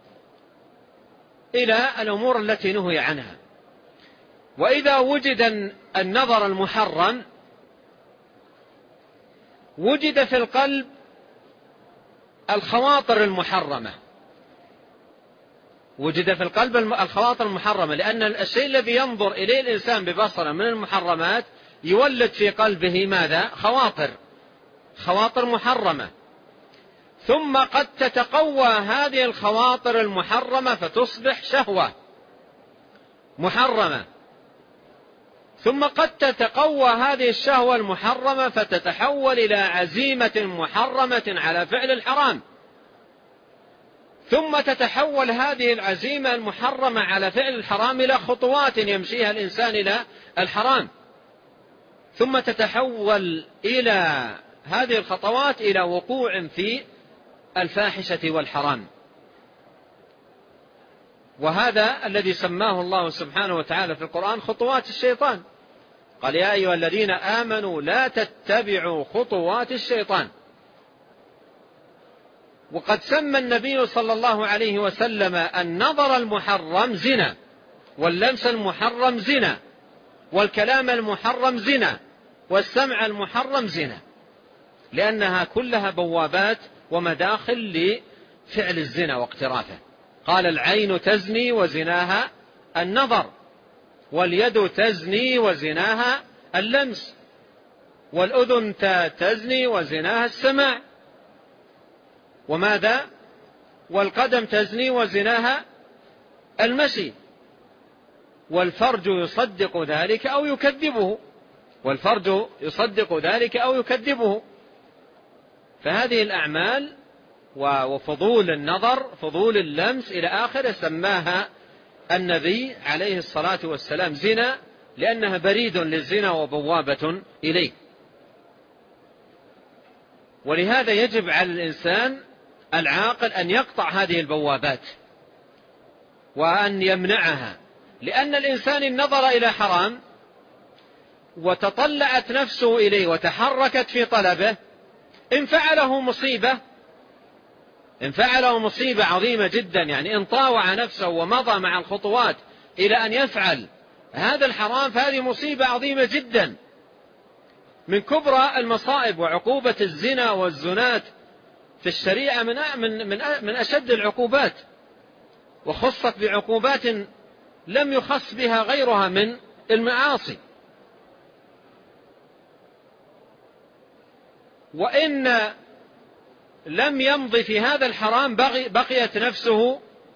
إلى الأمور التي نهي عنها. وإذا وجد النظر المحرم وجد في القلب الخواطر المحرمة، وجد في القلب الخواطر المحرمة، لأن الشيء الذي ينظر إليه الإنسان ببصره من المحرمات يولد في قلبه ماذا؟ خواطر محرمة. ثم قد تتقوى هذه الخواطر المحرمة فتصبح شهوة محرمة، ثم قد تتقوى هذه الشهوة المحرمة فتتحول إلى عزيمة محرمة على فعل الحرام، ثم تتحول هذه العزيمة المحرمة على فعل الحرام إلى خطوات يمشيها الإنسان إلى الحرام، ثم تتحول إلى هذه الخطوات إلى وقوع في الفاحشة والحرام. وهذا الذي سماه الله سبحانه وتعالى في القرآن خطوات الشيطان، قال يا أيها الذين آمنوا لا تتبعوا خطوات الشيطان. وقد سمى النبي صلى الله عليه وسلم النظر المحرم زنا، واللمس المحرم زنا، والكلام المحرم زنا، والسمع المحرم زنا، لأنها كلها بوابات ومداخل لفعل الزنا واقترافه. قال العين تزني وزناها النظر، واليد تزني وزناها اللمس، والأذن تزني وزناها السماع، وماذا؟ والقدم تزني وزناها المشي، والفرج يصدق ذلك أو يكذبه، والفرج يصدق ذلك أو يكذبه. فهذه الأعمال وفضول النظر، فضول اللمس إلى آخره، سماها النبي عليه الصلاة والسلام زنا، لأنها بريد للزنا وبوابة إليه. ولهذا يجب على الإنسان العاقل أن يقطع هذه البوابات وأن يمنعها، لأن الإنسان إن نظر إلى حرام وتطلعت نفسه إليه وتحركت في طلبه، إن فعله مصيبة عظيمة جدا، يعني إن طاوع نفسه ومضى مع الخطوات إلى أن يفعل هذا الحرام، فهذه مصيبة عظيمة جدا، من كبرى المصائب. وعقوبة الزنا والزنات في الشريعة من أشد العقوبات، وخصت بعقوبات لم يخص بها غيرها من المعاصي. وإن لم يمضي في هذا الحرام بقيت نفسه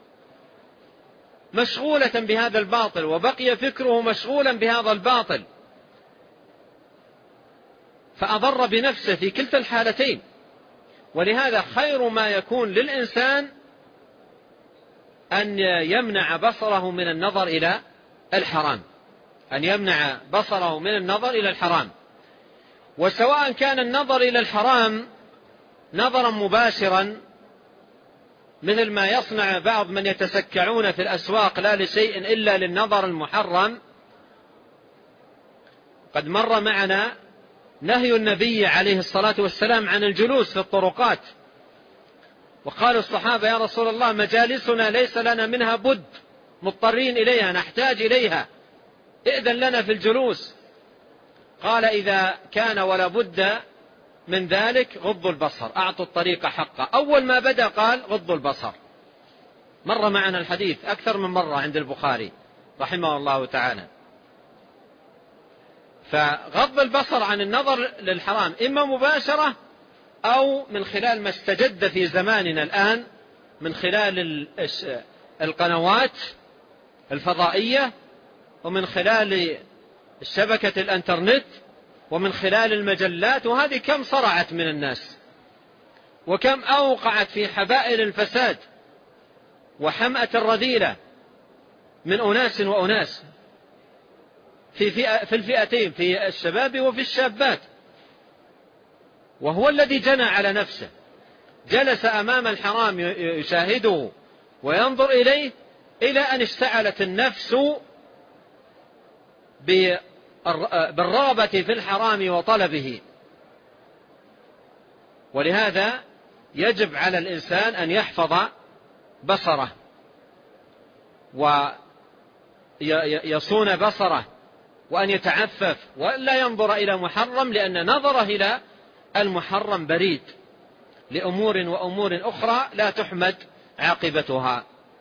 مشغولة بهذا الباطل، وبقي فكره مشغولا بهذا الباطل، فأضر بنفسه في كلتا الحالتين. ولهذا خير ما يكون للإنسان أن يمنع بصره من النظر إلى الحرام، أن يمنع بصره من النظر إلى الحرام. وسواء كان النظر إلى الحرام نظرا مباشرا، مثل ما يصنع بعض من يتسكعون في الأسواق لا لشيء إلا للنظر المحرم. قد مر معنا نهي النبي عليه الصلاة والسلام عن الجلوس في الطرقات، وقال الصحابة يا رسول الله مجالسنا ليس لنا منها بد، مضطرين إليها، نحتاج إليها، ائذن لنا في الجلوس. قال إذا كان ولا بد من ذلك غضوا البصر، أعطوا الطريق حقه. أول ما بدأ قال غضوا البصر. مر معنا الحديث أكثر من مرة عند البخاري رحمه الله تعالى. فغض البصر عن النظر للحرام إما مباشرة أو من خلال ما استجد في زماننا الآن من خلال القنوات الفضائية، ومن خلال شبكة الانترنت، ومن خلال المجلات. وهذه كم صرعت من الناس، وكم أوقعت في حبائل الفساد وحمأة الرذيلة من أناس وأناس في الفئتين، في الشباب وفي الشابات. وهو الذي جنى على نفسه، جلس أمام الحرام يشاهده وينظر إليه إلى أن اشتعلت النفس بالرغبة في الحرام وطلبه. ولهذا يجب على الإنسان أن يحفظ بصره ويصون بصره، وأن يتعفف ولا ينظر إلى محرم، لأن نظره إلى المحرم بريد لأمور وأمور أخرى لا تحمد عاقبتها.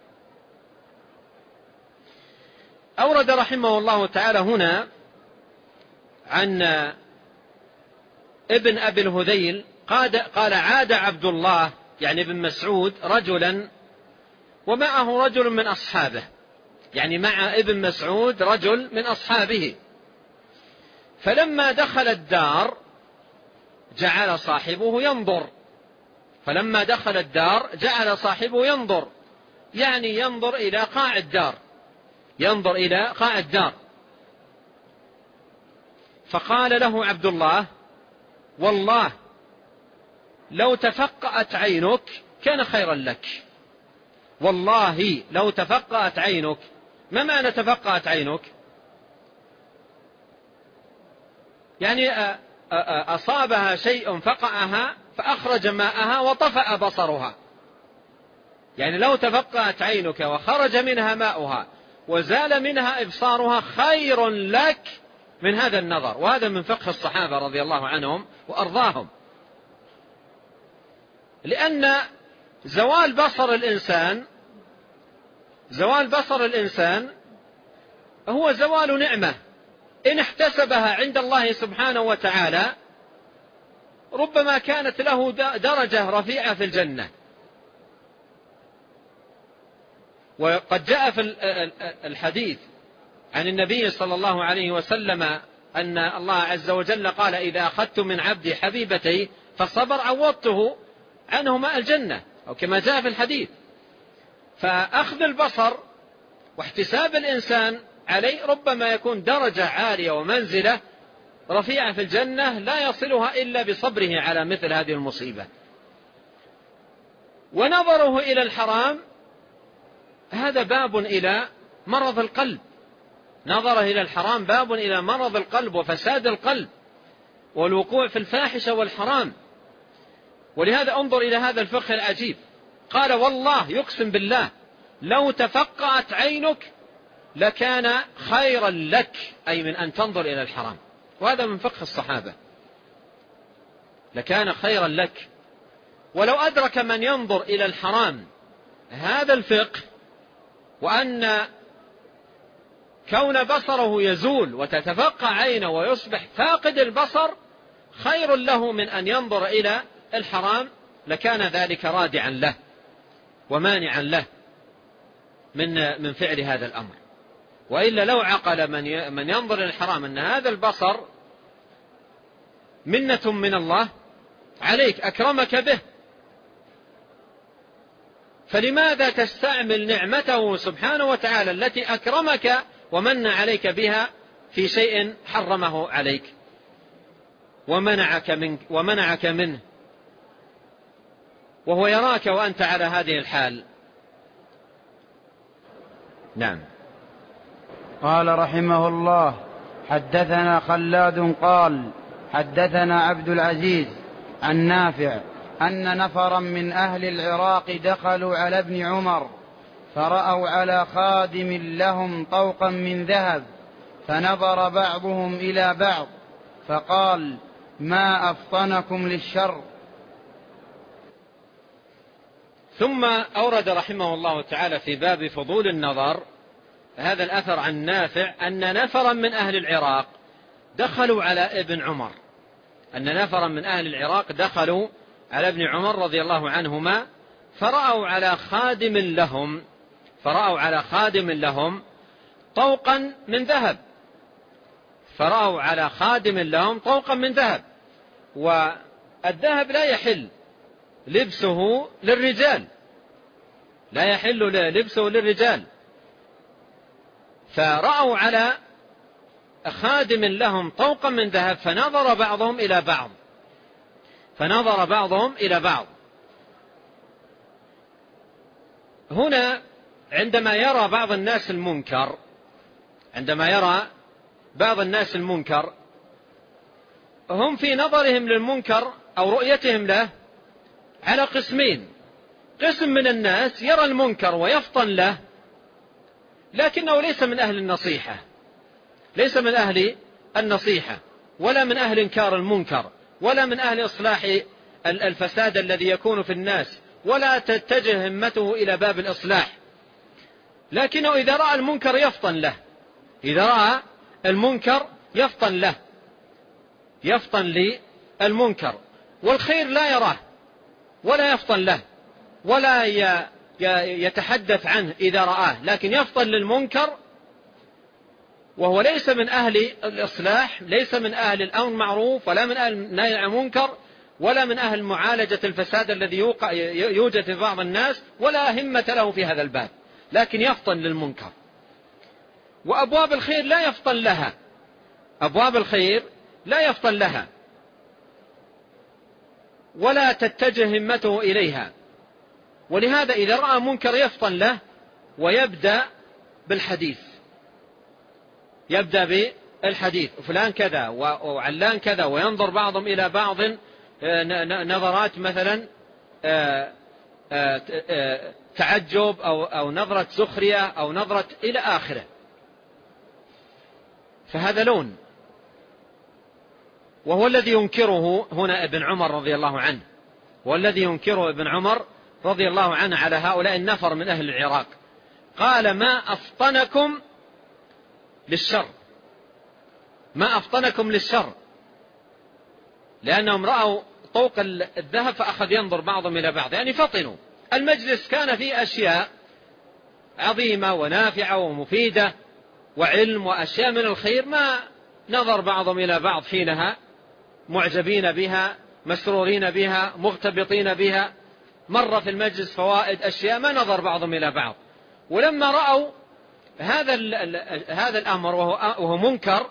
أورد رحمه الله تعالى هنا عن ابن أبي الهذيل قال عاد عبد الله يعني ابن مسعود رجلا ومعه رجل من أصحابه، يعني مع ابن مسعود رجل من أصحابه. فلما دخل الدار جعل صاحبه ينظر، فلما دخل الدار جعل صاحبه ينظر، يعني ينظر إلى قاع الدار، ينظر إلى قاع الدار. فقال له عبد الله: والله لو تفقأت عينك كان خيرا لك. والله لو تفقأت عينك. ما معنى تفقأت عينك؟ يعني أصابها شيء فقعها فأخرج ماءها وطفأ بصرها. يعني لو تفقأت عينك وخرج منها ماؤها وزال منها إبصارها خير لك من هذا النظر. وهذا من فقه الصحابة رضي الله عنهم وأرضاهم، لأن زوال بصر الإنسان هو زوال نعمة إن احتسبها عند الله سبحانه وتعالى ربما كانت له درجة رفيعة في الجنة. وقد جاء في الحديث عن النبي صلى الله عليه وسلم أن الله عز وجل قال: إذا أخذت من عبدي حبيبتي فالصبر عوضته عنهما الجنة، أو كما جاء في الحديث. فأخذ البصر واحتساب الإنسان عليه ربما يكون درجة عالية ومنزلة رفيعة في الجنة لا يصلها إلا بصبره على مثل هذه المصيبة. ونظره إلى الحرام هذا باب إلى مرض القلب، نظره إلى الحرام باب إلى مرض القلب وفساد القلب والوقوع في الفاحشة والحرام. ولهذا انظر إلى هذا الفقه العجيب، قال: والله يقسم بالله لو تفقأت عينك لكان خيرا لك، أي من أن تنظر إلى الحرام. وهذا من فقه الصحابة، لكان خيرا لك. ولو أدرك من ينظر إلى الحرام هذا الفقه، وأن كون بصره يزول وتتفقع عينه ويصبح فاقد البصر خير له من أن ينظر إلى الحرام، لكان ذلك رادعا له ومانعا له من فعل هذا الأمر. وإلا لو عقل من ينظر إلى الحرام أن هذا البصر منة من الله عليك، أكرمك به، فلماذا تستعمل نعمته سبحانه وتعالى التي أكرمك ومن عليك بها في شيء حرمه عليك ومنعك منه وهو يراك وأنت على هذه الحال؟ نعم.
قال رحمه الله: حدثنا خلاد قال: حدثنا عبد العزيز عن نافع أن نفرا من أهل العراق دخلوا على ابن عمر فرأوا على خادم لهم طوقا من ذهب، فنظر بعضهم إلى بعض فقال: ما أفطنكم للشر.
ثم أورد رحمه الله تعالى في باب فضول النظر هذا الأثر عن نافع أن نفرا من أهل العراق دخلوا على ابن عمر، أن نفرا من أهل العراق دخلوا على ابن عمر رضي الله عنهما فرأوا على خادم لهم طوقا من ذهب، فرأوا على خادم لهم طوقا من ذهب. والذهب لا يحل لبسه للرجال، لا يحل لبسه للرجال. فرأوا على خادم لهم طوقا من ذهب فنظر بعضهم إلى بعض. هنا عندما يرى بعض الناس المنكر هم في نظرهم للمنكر أو رؤيتهم له على قسمين: قسم من الناس يرى المنكر ويفطن له لكنه ليس من أهل النصيحة ولا من أهل إنكار المنكر ولا من أهل إصلاح الفساد الذي يكون في الناس، ولا تتجه همته إلى باب الإصلاح، لكنه إذا رأى المنكر يفطن للمنكر والخير لا ولا يفطن له ولا يتحدث عنه إذا رآه، لكن يفطن للمنكر وهو ليس من أهل الإصلاح، ليس من أهل الأمر معروف، ولا من أهل النهي عن المنكر، ولا من أهل معالجة الفساد الذي يوجد في بعض الناس، ولا همة له في هذا الباب، لكن يفطن للمنكر. وأبواب الخير لا يفطن لها، أبواب الخير لا يفطن لها ولا تتجه همته إليها. ولهذا إذا رأى منكر يفطن له ويبدأ بالحديث، يبدأ بالحديث، فلان كذا وعلان كذا، وينظر بعضهم إلى بعض نظرات مثلا تعجب أو نظرة سخرية أو نظرة إلى آخره. فهذا لون، وهو الذي ينكره هنا ابن عمر رضي الله عنه، والذي ينكره ابن عمر رضي الله عنه على هؤلاء النفر من أهل العراق. قال: ما أفطنكم للشر، ما أفطنكم للشر، لأنهم رأوا طوق الذهب فأخذ ينظر بعضهم إلى بعض، يعني فطنوا. المجلس كان فيه أشياء عظيمة ونافعة ومفيدة وعلم وأشياء من الخير، ما نظر بعضهم إلى بعض حينها، معجبين بها، مسرورين بها، مغتبطين بها. مر في المجلس فوائد أشياء ما نظر بعضهم إلى بعض. ولما رأوا هذا الأمر وهو منكر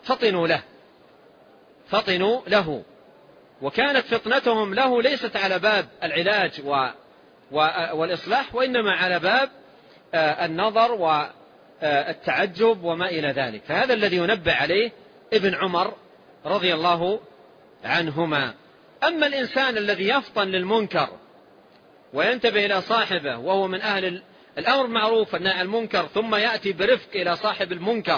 فطنوا له. وكانت فطنتهم له ليست على باب العلاج والإصلاح، وإنما على باب النظر والتعجب وما إلى ذلك. فهذا الذي ينبه عليه ابن عمر رضي الله عنهما. أما الإنسان الذي يفطن للمنكر وينتبه إلى صاحبه وهو من أهل الأمر معروف والنهي عن المنكر، ثم يأتي برفق إلى صاحب المنكر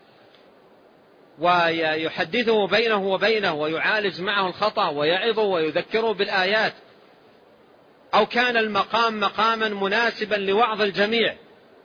ويحدثه بينه وبينه ويعالج معه الخطأ ويعظه ويذكره بالآيات، أو كان المقام مقاما مناسبا لوعظ الجميع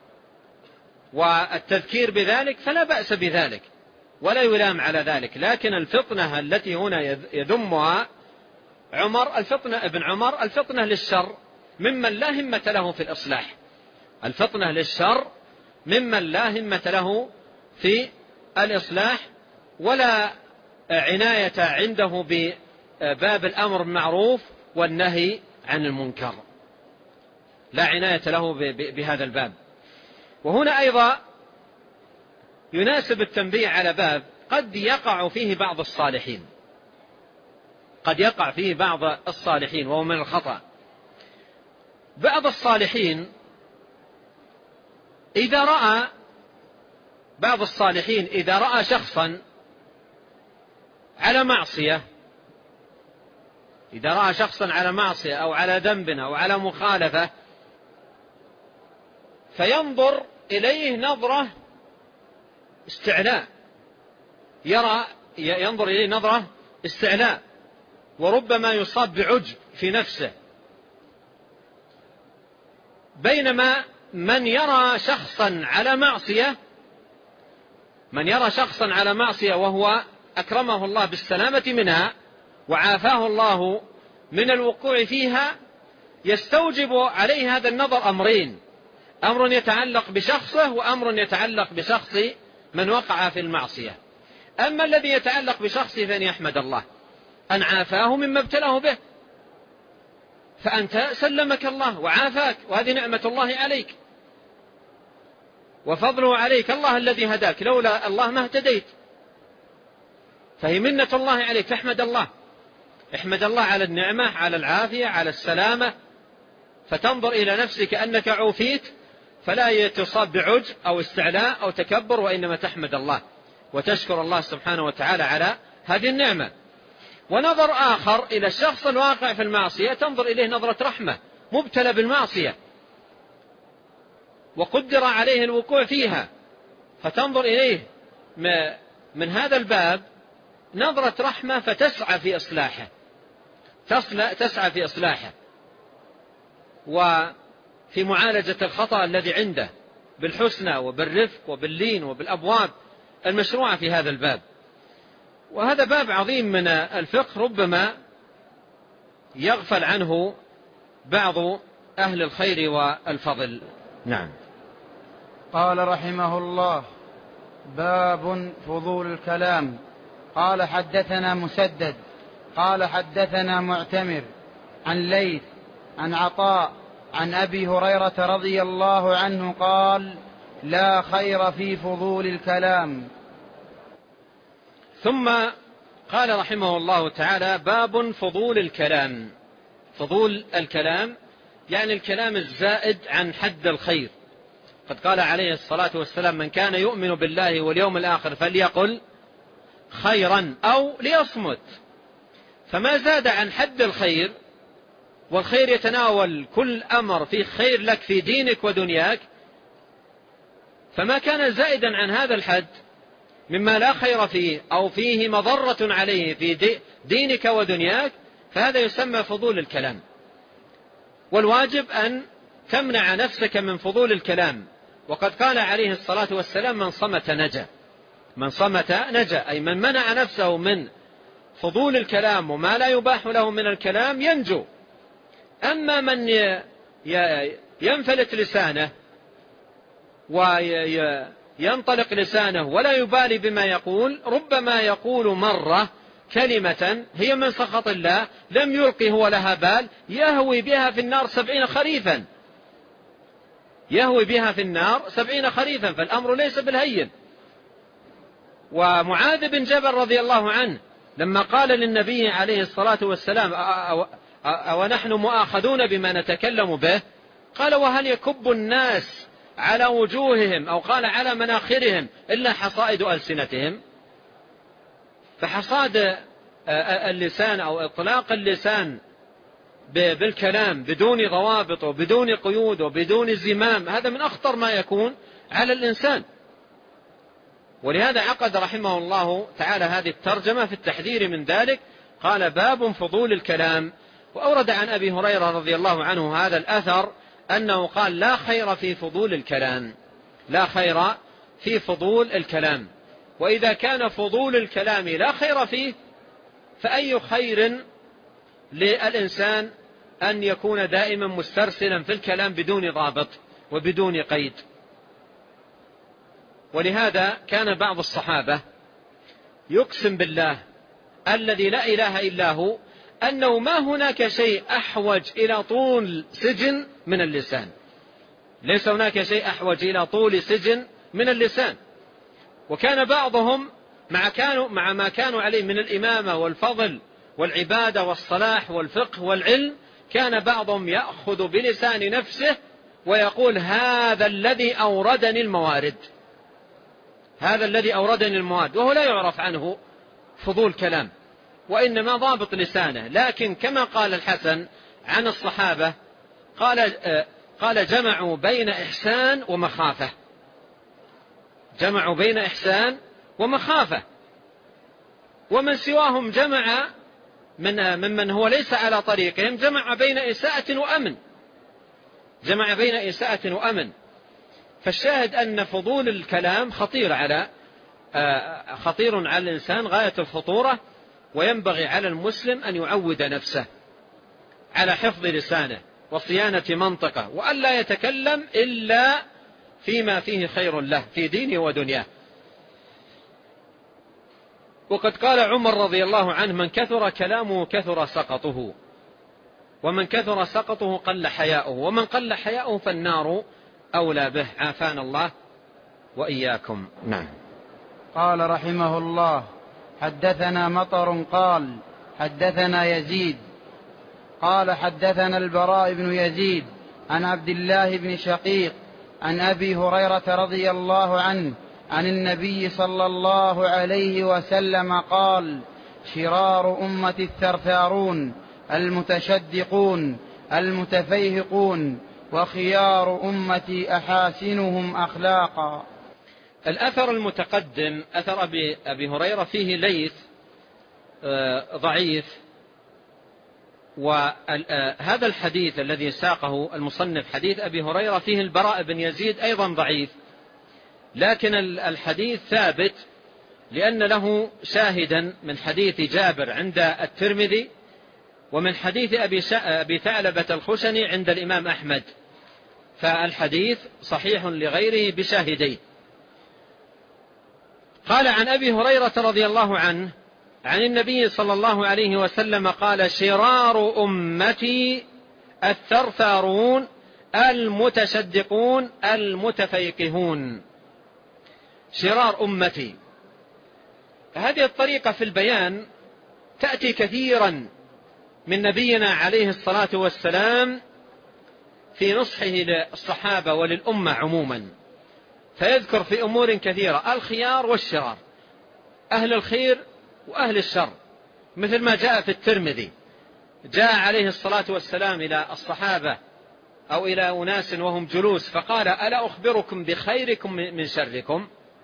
والتذكير بذلك، فلا بأس بذلك ولا يلام على ذلك. لكن الفطنة التي هنا يذمها ابن عمر الفطنة للشر ممن لا همة له في الإصلاح، الفطنة للشر ممن لا همة له في الإصلاح، ولا عناية عنده بباب الأمر بالمعروف والنهي عن المنكر، لا عناية له بهذا الباب. وهنا أيضا يناسب التنبيه على باب قد يقع فيه بعض الصالحين، قد يقع فيه بعض الصالحين وهو من الخطأ. بعض الصالحين إذا رأى شخصا على معصية، إذا رأى شخصا على معصية أو على ذنب أو على مخالفة، فينظر إليه نظرة استعلاء، ينظر إليه نظرة استعلاء، وربما يصاب بعجب في نفسه. بينما من يرى شخصا على معصية وهو أكرمه الله بالسلامة منها وعافاه الله من الوقوع فيها، يستوجب عليه هذا النظر أمرين: أمر يتعلق بشخصه، وأمر يتعلق بشخص من وقع في المعصية. أما الذي يتعلق بشخصه فإن يحمد الله أن عافاه مما ابتلاه به، فأنت سلمك الله وعافاك، وهذه نعمة الله عليك وفضله عليك، الله الذي هداك، لولا الله ما اهتديت، فهي منة الله عليك، فاحمد الله، احمد الله على النعمة، على العافية، على السلامة، فتنظر إلى نفسك أنك عوفيت، فلا تصاب بعجب أو استعلاء أو تكبر، وإنما تحمد الله وتشكر الله سبحانه وتعالى على هذه النعمة. ونظر آخر إلى الشخص الواقع في المعصية، تنظر إليه نظرة رحمة، مبتلى بالمعصية وقدر عليه الوقوع فيها، فتنظر إليه من هذا الباب نظرة رحمة، فتسعى في إصلاحه، تسعى في إصلاحه وفي معالجة الخطأ الذي عنده بالحسنى وبالرفق وباللين وبالأبواب المشروعة في هذا الباب. وهذا باب عظيم من الفقه ربما يغفل عنه بعض أهل الخير والفضل. نعم.
قال رحمه الله: باب فضول الكلام. قال حدثنا مسدد قال حدثنا معتمر عن ليث عن عطاء عن أبي هريرة رضي الله عنه قال: لا خير في فضول الكلام.
ثم قال رحمه الله تعالى: باب فضول الكلام. فضول الكلام يعني الكلام الزائد عن حد الخير. قد قال عليه الصلاة والسلام: من كان يؤمن بالله واليوم الآخر فليقل خيرا أو ليصمت. فما زاد عن حد الخير، والخير يتناول كل أمر فيه خير لك في دينك ودنياك، فما كان زائدا عن هذا الحد مما لا خير فيه أو فيه مضرة عليه في دينك ودنياك، فهذا يسمى فضول الكلام. والواجب أن تمنع نفسك من فضول الكلام. وقد قال عليه الصلاة والسلام: من صمت نجا. من صمت نجا، أي من منع نفسه من فضول الكلام وما لا يباح له من الكلام ينجو. أما من ينفلت لسانه وينطلق لسانه ولا يبالي بما يقول، ربما يقول مرة كلمة هي من سخط الله لم يلقي هو لها بال، يهوي بها في النار 70 خريفا. يهوي بها في النار 70 خريفا، فالأمر ليس بالهين. ومعاذ بن جبل رضي الله عنه لما قال للنبي عليه الصلاة والسلام: ونحن مؤاخذون بما نتكلم به، قال: وهل يكب الناس على وجوههم أو قال على مناخرهم إلا حصائد ألسنتهم؟ فحصاد اللسان أو إطلاق اللسان بالكلام بدون ضوابط وبدون قيود وبدون زمام، هذا من أخطر ما يكون على الإنسان. ولهذا عقد رحمه الله تعالى هذه الترجمة في التحذير من ذلك. قال: باب فضول الكلام. وأورد عن أبي هريرة رضي الله عنه هذا الأثر أنه قال: لا خير في فضول الكلام. لا خير في فضول الكلام. وإذا كان فضول الكلام لا خير فيه، فأي خير للإنسان أن يكون دائما مسترسلا في الكلام بدون ضابط وبدون قيد. ولهذا كان بعض الصحابة يقسم بالله الذي لا إله إلا هو أنه ما هناك شيء أحوج إلى طول سجن من اللسان. ليس هناك شيء أحوج إلى طول سجن من اللسان. وكان بعضهم مع ما كانوا عليه من الإمامة والفضل والعبادة والصلاح والفقه والعلم، كان بعضهم يأخذ بلسان نفسه ويقول: هذا الذي أوردني الموارد. هذا الذي أوردني الموارد، وهو لا يعرف عنه فضول كلام، وإنما ضابط لسانه. لكن كما قال الحسن عن الصحابة، قال: جمعوا بين إحسان ومخافة. جمعوا بين إحسان ومخافة. ومن سواهم جمع ممن هو ليس على طريقهم، جمع بين إساءة وأمن. جمع بين إساءة وأمن. فالشاهد أن فضول الكلام خطير على الإنسان غاية الخطورة. وينبغي على المسلم أن يعود نفسه على حفظ لسانه وصيانة منطقه، وألا يتكلم إلا فيما فيه خير له في دينه ودنياه. وقد قال عمر رضي الله عنه: من كثر كلامه كثر سقطه، ومن كثر سقطه قل حياؤه، ومن قل حياؤه فالنار أولى به. عافانا الله وإياكم. نعم.
قال رحمه الله: حدثنا مطر قال حدثنا يزيد قال حدثنا البراء بن يزيد عن عبد الله بن شقيق عن أبي هريرة رضي الله عنه عن النبي صلى الله عليه وسلم قال: شرار أمة الثرثارون المتشدقون المتفيهقون، وخيار أمتي أحاسنهم أخلاقا.
الأثر المتقدم أثر أبي هريرة فيه ليث ضعيف. وهذا الحديث الذي ساقه المصنف حديث أبي هريرة فيه البراء بن يزيد أيضا ضعيف، لكن الحديث ثابت لأن له شاهدا من حديث جابر عند الترمذي ومن حديث أبي ثعلبة الخشني عند الإمام أحمد، فالحديث صحيح لغيره بشاهديه. قال عن أبي هريرة رضي الله عنه عن النبي صلى الله عليه وسلم قال: شرار أمتي الثرثارون المتشدقون المتفيقهون. شرار أمتي، هذه الطريقة في البيان تأتي كثيرا من نبينا عليه الصلاة والسلام في نصحه للصحابة وللأمة عموما، فيذكر في أمور كثيرة الخيار والشرار، أهل الخير وأهل الشر، مثل ما جاء في الترمذي: جاء عليه الصلاة والسلام إلى الصحابة أو إلى أناس وهم جلوس فقال: ألا أخبركم بخيركم من شركم؟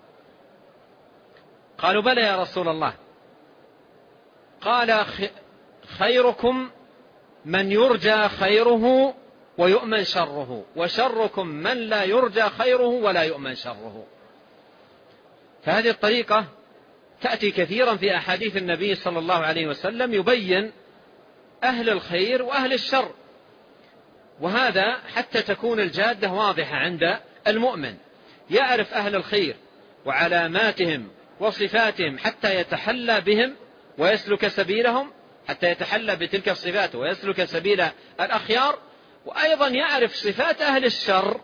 قالوا: بلى يا رسول الله. قال: خيركم من يرجى خيره ويؤمن شره، وشركم من لا يرجى خيره ولا يؤمن شره. فهذه الطريقة تأتي كثيرا في أحاديث النبي صلى الله عليه وسلم يبين أهل الخير وأهل الشر، وهذا حتى تكون الجادة واضحة عند المؤمن، يعرف أهل الخير وعلاماتهم وصفاتهم حتى يتحلى بهم ويسلك سبيلهم، حتى يتحلى بتلك الصفات ويسلك سبيل الأخيار، وأيضا يعرف صفات أهل الشر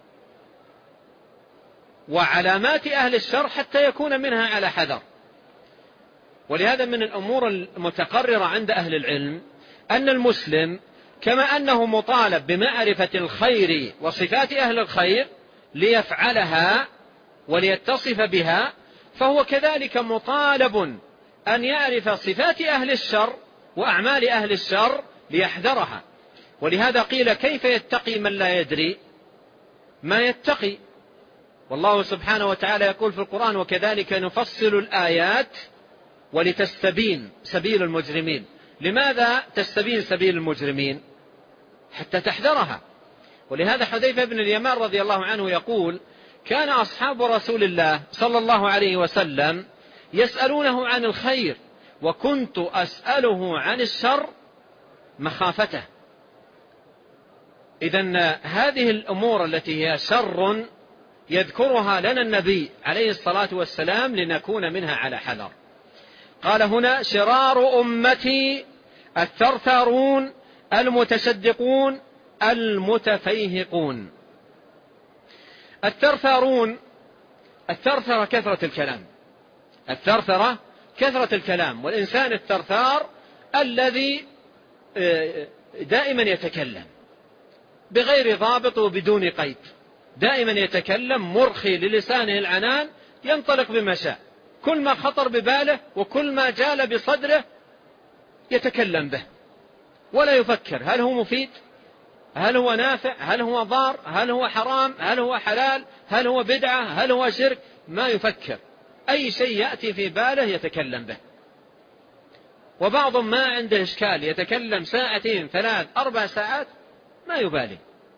وعلامات أهل الشر حتى يكون منها على حذر. ولهذا من الأمور المتقررة عند أهل العلم أن المسلم كما أنه مطالب بمعرفة الخير وصفات أهل الخير ليفعلها وليتصف بها، فهو كذلك مطالب أن يعرف صفات أهل الشر وأعمال أهل الشر ليحذرها. ولهذا قيل: كيف يتقي من لا يدري ما يتقي؟ والله سبحانه وتعالى يقول في القرآن: وكذلك نفصل الآيات ولتستبين سبيل المجرمين. لماذا تستبين سبيل المجرمين؟ حتى تحذرها. ولهذا حذيفة بن اليمان رضي الله عنه يقول: كان أصحاب رسول الله صلى الله عليه وسلم يسألونه عن الخير وكنت أسأله عن الشر مخافته. إذن هذه الأمور التي هي شر يذكرها لنا النبي عليه الصلاة والسلام لنكون منها على حذر. قال هنا: شرار أمتي الثرثارون المتشدقون المتفيهقون. الثرثارون، الثرثرة كثرة الكلام، الثرثرة كثرة الكلام، والإنسان الثرثار الذي دائما يتكلم بغير ضابط وبدون قيد، دائما يتكلم مرخي للسانه العنان، ينطلق بما شاء، كل ما خطر بباله وكل ما جال بصدره يتكلم به ولا يفكر هل هو مفيد، هل هو نافع، هل هو ضار، هل هو حرام، هل هو حلال، هل هو بدعة، هل هو شرك، ما يفكر، أي شيء يأتي في باله يتكلم به. وبعضهم ما عنده إشكال يتكلم ساعتين 3 4 ساعات ما يبالي.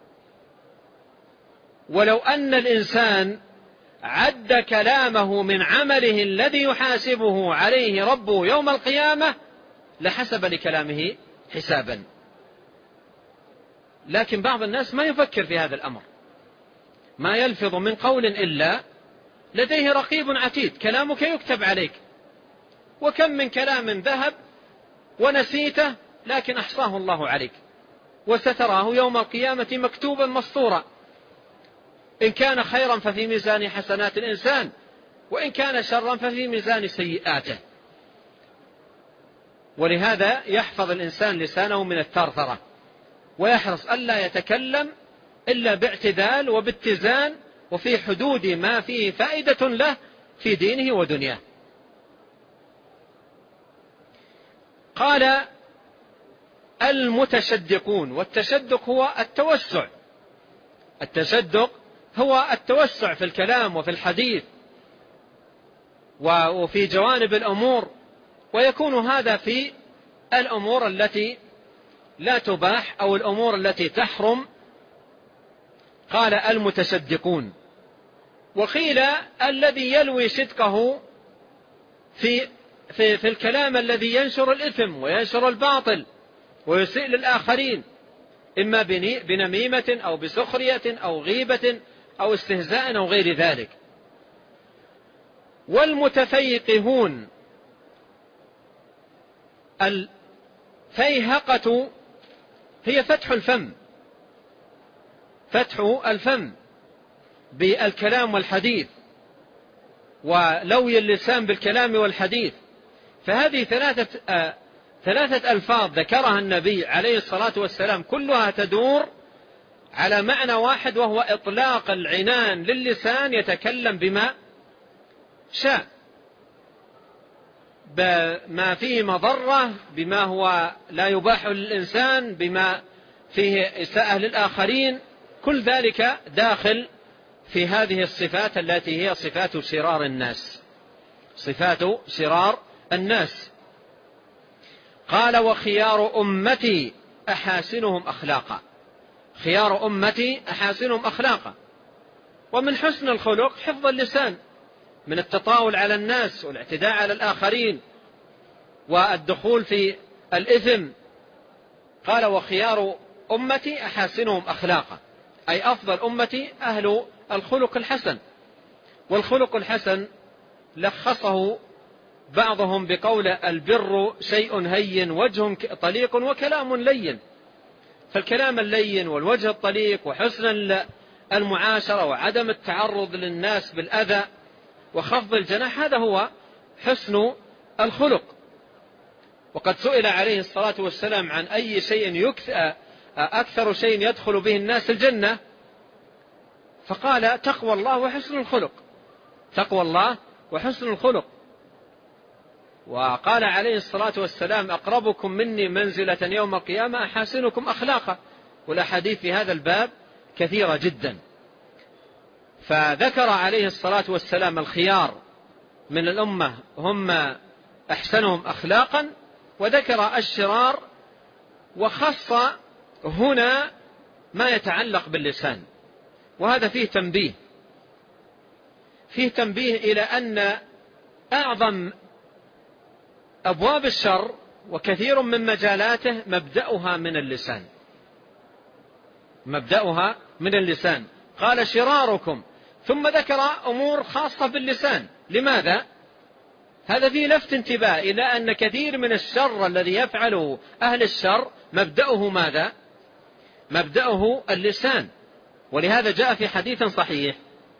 ولو أن الإنسان عد كلامه من عمله الذي يحاسبه عليه ربه يوم القيامة لحسب لكلامه حسابا، لكن بعض الناس ما يفكر في هذا الأمر، ما يلفظ من قول إلا لديه رقيب عتيد، كلامك يكتب عليك، وكم من كلام ذهب ونسيته لكن أحصاه الله عليك وستراه يوم القيامة مكتوبا مسطورا، إن كان خيرا ففي ميزان حسنات الإنسان، وإن كان شرا ففي ميزان سيئاته. ولهذا يحفظ الإنسان لسانه من الثرثرة، ويحرص ألا يتكلم إلا باعتدال وباتزان وفي حدود ما فيه فائدة له في دينه ودنياه. قال: المتشدقون، والتشدق هو التوسع، التشدق هو التوسع في الكلام وفي الحديث وفي جوانب الأمور، ويكون هذا في الأمور التي لا تباح أو الأمور التي تحرم. قال: المتشدقون. وقيل: الذي يلوي صدقه في الكلام الذي ينشر الإثم وينشر الباطل، ويسيء للآخرين، إما بنميمة أو بسخرية أو غيبة أو استهزاء أو غير ذلك. والمتفيقهون، الفيهقة هي فتح الفم بالكلام والحديث، ولوي اللسان بالكلام والحديث. فهذه ثلاثة ألفاظ ذكرها النبي عليه الصلاة والسلام، كلها تدور على معنى واحد، وهو إطلاق العنان للسان يتكلم بما شاء، بما فيه مضرة، بما هو لا يباح للإنسان، بما فيه إساءة للآخرين. كل ذلك داخل في هذه الصفات التي هي صفات شرار الناس. قال: وخيار أمتي أحاسنهم أخلاقا. خيار أمتي أحاسنهم أخلاقا. ومن حسن الخلق حفظ اللسان من التطاول على الناس والاعتداء على الآخرين والدخول في الإثم. قال: وخيار أمتي أحاسنهم أخلاقا، أي أفضل أمتي أهل الخلق الحسن. والخلق الحسن لخصه بعضهم بقول: البر شيء هين وجه طليق وكلام لين. فالكلام اللين والوجه الطليق وحسن المعاشرة وعدم التعرض للناس بالأذى وخفض الجناح، هذا هو حسن الخلق. وقد سئل عليه الصلاة والسلام عن أي شيء أكثر شيء يدخل به الناس الجنة، فقال: تقوى الله وحسن الخلق. تقوى الله وحسن الخلق. وقال عليه الصلاة والسلام: أقربكم مني منزلة يوم القيامة أحاسنكم أخلاقا. والأحاديث في هذا الباب كثيرة جدا. فذكر عليه الصلاة والسلام الخيار من الأمة هم أحسنهم أخلاقا، وذكر الشرار، وخص هنا ما يتعلق باللسان. وهذا فيه تنبيه إلى أن أعظم أبواب الشر وكثير من مجالاته مبدأها من اللسان. قال: شراركم، ثم ذكر أمور خاصة باللسان. لماذا؟ هذا فيه لفت انتباه إلى أن كثير من الشر الذي يفعله أهل الشر مبدأه ماذا؟ مبدأه اللسان. ولهذا جاء في حديث صحيح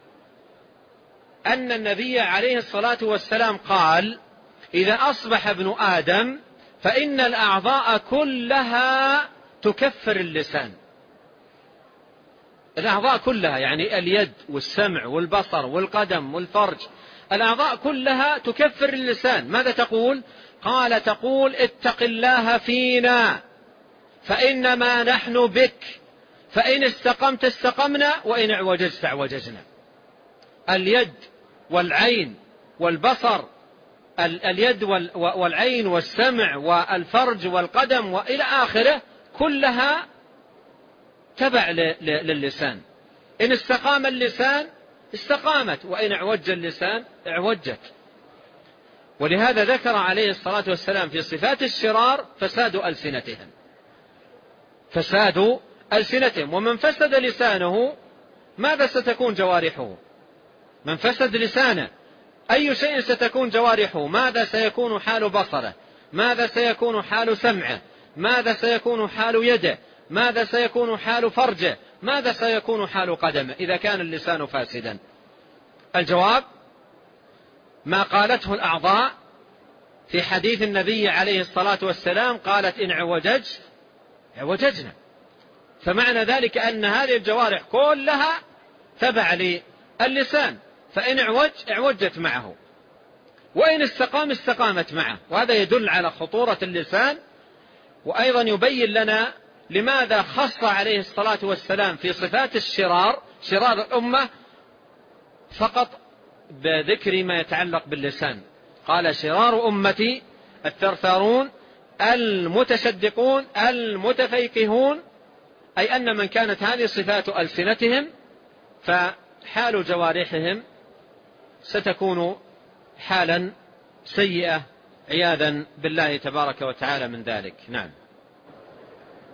أن النبي عليه الصلاة والسلام قال: إذا أصبح ابن آدم فإن الأعضاء كلها تكفر اللسان. الأعضاء كلها يعني اليد والسمع والبصر والقدم والفرج، الأعضاء كلها تكفر اللسان. ماذا تقول؟ قال: تقول: اتق الله فينا فإنما نحن بك، فإن استقمت استقمنا وإن اعوججت اعوججنا. اليد والعين والبصر، اليد والعين والسمع والفرج والقدم وإلى آخره، كلها تبع للسان. إن استقام اللسان استقامت، وإن اعوج اللسان اعوجت. ولهذا ذكر عليه الصلاة والسلام في صفات الشرار فساد ألسنتهم. ومن فسد لسانه ماذا ستكون جوارحه؟ من فسد لسانه أي شيء ستكون جوارحه؟ ماذا سيكون حال بصره؟ ماذا سيكون حال سمعه؟ ماذا سيكون حال يده؟ ماذا سيكون حال فرجه؟ ماذا سيكون حال قدمه إذا كان اللسان فاسدا؟ الجواب: ما قالته الأعضاء في حديث النبي عليه الصلاة والسلام، قالت: إن اعوججت اعوججنا. فمعنى ذلك أن هذه الجوارح كلها تبع للسان، فإن اعوجت معه، وإن استقام استقامت معه. وهذا يدل على خطورة اللسان، وأيضا يبين لنا لماذا خص عليه الصلاة والسلام في صفات شرار الأمة فقط بذكر ما يتعلق باللسان. قال: شرار أمتي الثرثارون المتشدقون المتفيقهون، أي أن من كانت هذه صفات ألسنتهم فحال جوارحهم ستكون حالا سيئة عياذا بالله تبارك وتعالى من ذلك. نعم.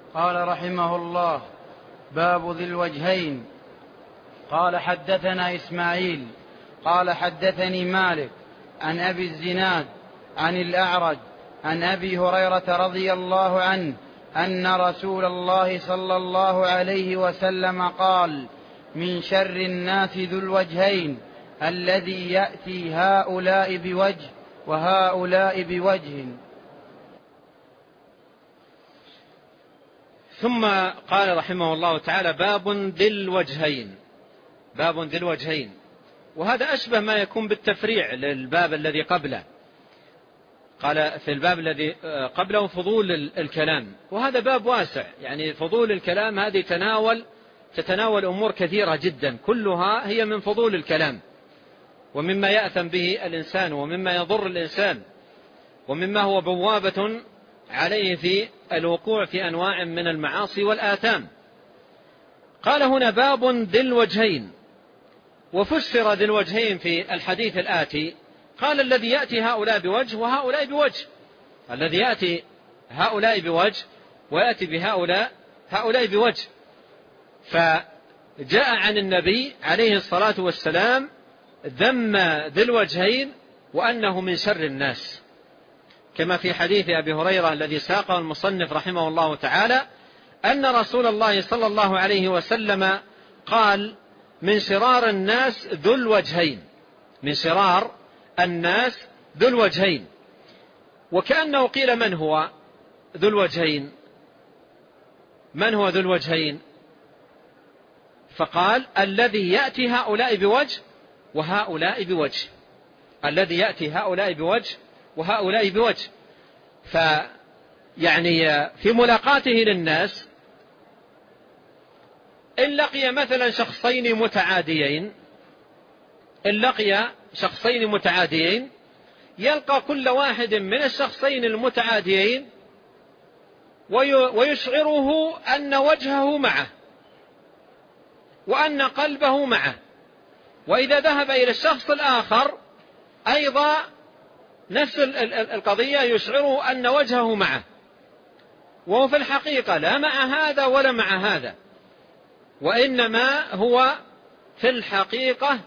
قال رحمه الله: باب ذي الوجهين. قال حدثنا إسماعيل قال حدثني مالك عن أبي الزناد عن الأعرج عن أبي هريرة رضي الله عنه أن رسول الله صلى الله عليه وسلم قال: من شر الناس ذو الوجهين الذي يأتي هؤلاء بوجه وهؤلاء بوجه.
ثم قال رحمه الله تعالى: باب ذي الوجهين. باب ذي الوجهين، وهذا أشبه ما يكون بالتفريع للباب الذي قبله. قال في الباب الذي قبله فضول الكلام، وهذا باب واسع، يعني فضول الكلام هذه تتناول أمور كثيرة جدا، كلها هي من فضول الكلام، ومما يأثم به الإنسان، ومما يضر الإنسان، ومما هو بوابة عليه في الوقوع في أنواع من المعاصي والآثام. قال هنا: باب ذي الوجهين. وفسر ذي الوجهين في الحديث الآتي، قال: الذي يأتي هؤلاء بوجه وهؤلاء بوجه. الذي يأتي هؤلاء بوجه ويأتي هؤلاء بوجه. فجاء عن النبي عليه الصلاة والسلام ذم ذي الوجهين وأنه من شر الناس، كما في حديث أبي هريرة الذي ساقه المصنف رحمه الله تعالى، أن رسول الله صلى الله عليه وسلم قال: من شرار الناس ذو الوجهين. من شرار الناس ذو الوجهين. وكأنه قيل: من هو ذو الوجهين؟ من هو ذو الوجهين؟ فقال: الذي يأتي هؤلاء بوجه وهؤلاء بوجه. الذي يأتي هؤلاء بوجه وهؤلاء بوجه. فيعني في ملاقاته للناس، إن لقي مثلا شخصين متعاديين يلقى كل واحد من الشخصين المتعاديين ويشعره أن وجهه معه وأن قلبه معه، وإذا ذهب إلى الشخص الآخر أيضا نفس القضية، يشعره أن وجهه معه، وهو في الحقيقة لا مع هذا ولا مع هذا، وإنما هو في الحقيقة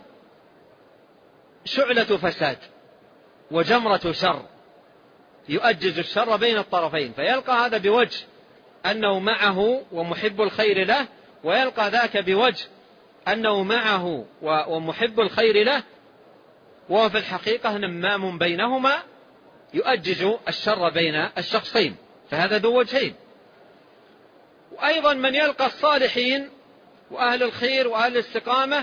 شعلة فساد وجمرة شر يؤجج الشر بين الطرفين. فيلقى هذا بوجه أنه معه ومحب الخير له، ويلقى ذاك بوجه أنه معه ومحب الخير له، وهو في الحقيقة نمام بينهما يؤجج الشر بين الشخصين. فهذا ذو وجهين. وأيضا من يلقى الصالحين وأهل الخير وأهل الاستقامة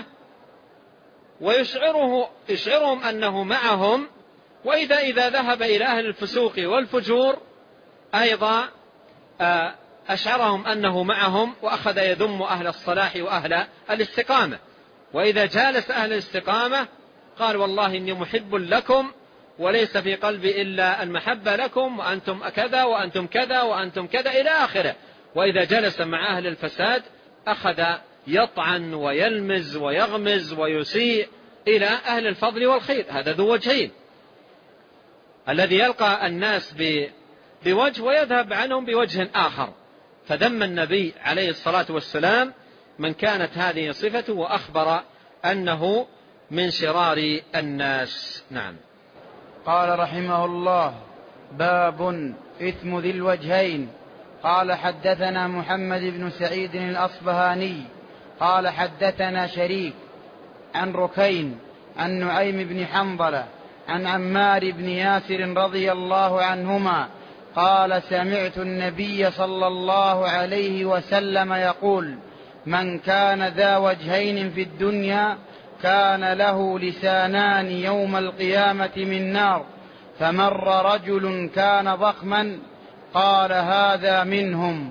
ويشعرهم أنه معهم، وإذا ذهب إلى أهل الفسوق والفجور أيضا أشعرهم أنه معهم، وأخذ يذم أهل الصلاح وأهل الاستقامة. وإذا جالس أهل الاستقامة قال: والله إني محب لكم وليس في قلبي إلا المحبة لكم، وأنتم كذا وأنتم كذا وأنتم كذا إلى آخره. وإذا جلس مع أهل الفساد أخذ يطعن ويلمز ويغمز ويسيء إلى أهل الفضل والخير. هذا ذو وجهين، الذي يلقى الناس بوجه ويذهب عنهم بوجه آخر. فذم النبي عليه الصلاة والسلام من كانت هذه صفته، وأخبر أنه من شرار الناس. نعم.
قال رحمه الله: باب إثم ذي الوجهين. قال حدثنا محمد بن سعيد الأصبهاني قال حدثنا شريك عن ركين عن نعيم بن حنظلة عن عمار بن ياسر رضي الله عنهما قال: سمعت النبي صلى الله عليه وسلم يقول: من كان ذا وجهين في الدنيا كان له لسانان يوم القيامة من نار، فمر رجل كان ضخما قال: هذا منهم.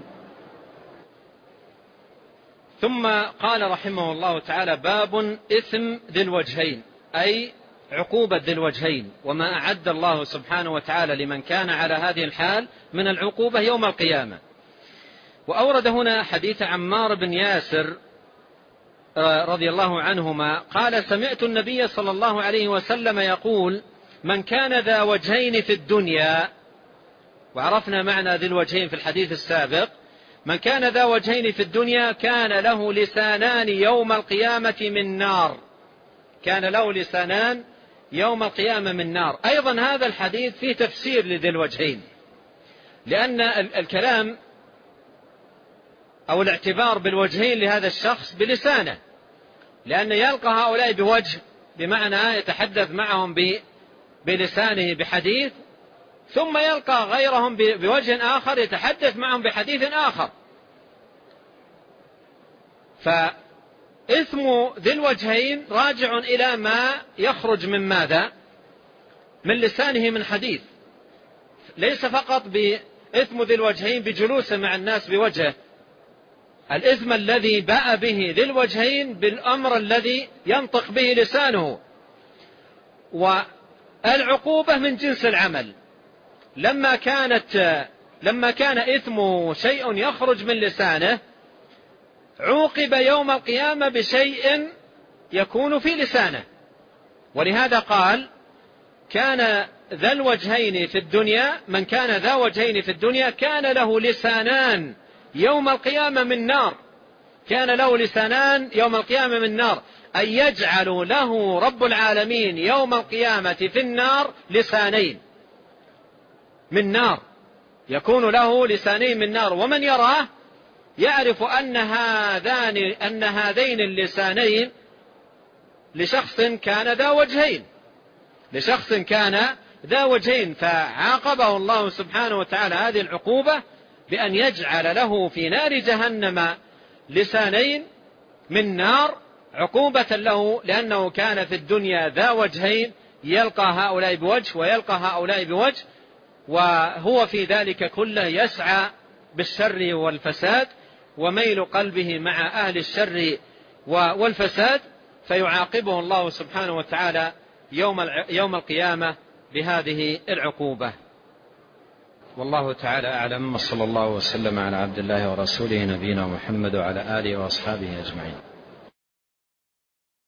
ثم قال رحمه الله تعالى: باب إثم ذي الوجهين، أي عقوبة ذي الوجهين، وما أعد الله سبحانه وتعالى لمن كان على هذه الحال من العقوبة يوم القيامة. وأورد هنا حديث عمار بن ياسر رضي الله عنهما قال: سمعت النبي صلى الله عليه وسلم يقول: من كان ذا وجهين في الدنيا. وعرفنا معنى ذي الوجهين في الحديث السابق: من كان ذا وجهين في الدنيا كان له لسانان يوم القيامة من نار. كان له لسانان يوم القيامة من نار. أيضا هذا الحديث فيه تفسير لذي الوجهين، لأن الكلام أو الاعتبار بالوجهين لهذا الشخص بلسانه، لأن يلقى هؤلاء بوجه بمعنى يتحدث معهم بلسانه بحديث، ثم يلقى غيرهم بوجه آخر يتحدث معهم بحديث آخر. فإثم ذي الوجهين راجع إلى ما يخرج من ماذا؟ من لسانه من حديث، ليس فقط بإثم ذي الوجهين بجلوسه مع الناس بوجهه، الإثم الذي باء به ذي الوجهين بالأمر الذي ينطق به لسانه. والعقوبة من جنس العمل، لما كان إثمه شيء يخرج من لسانه عوقب يوم القيامة بشيء يكون في لسانه. ولهذا قال كان ذا الوجهين في الدنيا، من كان ذا وجهين في الدنيا كان له لسانان يوم القيامة من نار. كان له لسانان يوم القيامة من نار، أي يجعل له رب العالمين يوم القيامة في النار لسانين من نار، يكون له لسانين من نار. ومن يراه يعرف أن هذين اللسانين لشخص كان ذا وجهين، فعاقبه الله سبحانه وتعالى هذه العقوبة بأن يجعل له في نار جهنم لسانين من نار عقوبة له، لأنه كان في الدنيا ذا وجهين، يلقى هؤلاء بوجه ويلقى هؤلاء بوجه، وهو في ذلك كله يسعى بالشر والفساد وميل قلبه مع أهل الشر والفساد، فيعاقبه الله سبحانه وتعالى يوم القيامة بهذه العقوبة. والله تعالى أعلم، وصلى الله وسلم على عبد الله ورسوله نبينا محمد وعلى آله وأصحابه أجمعين.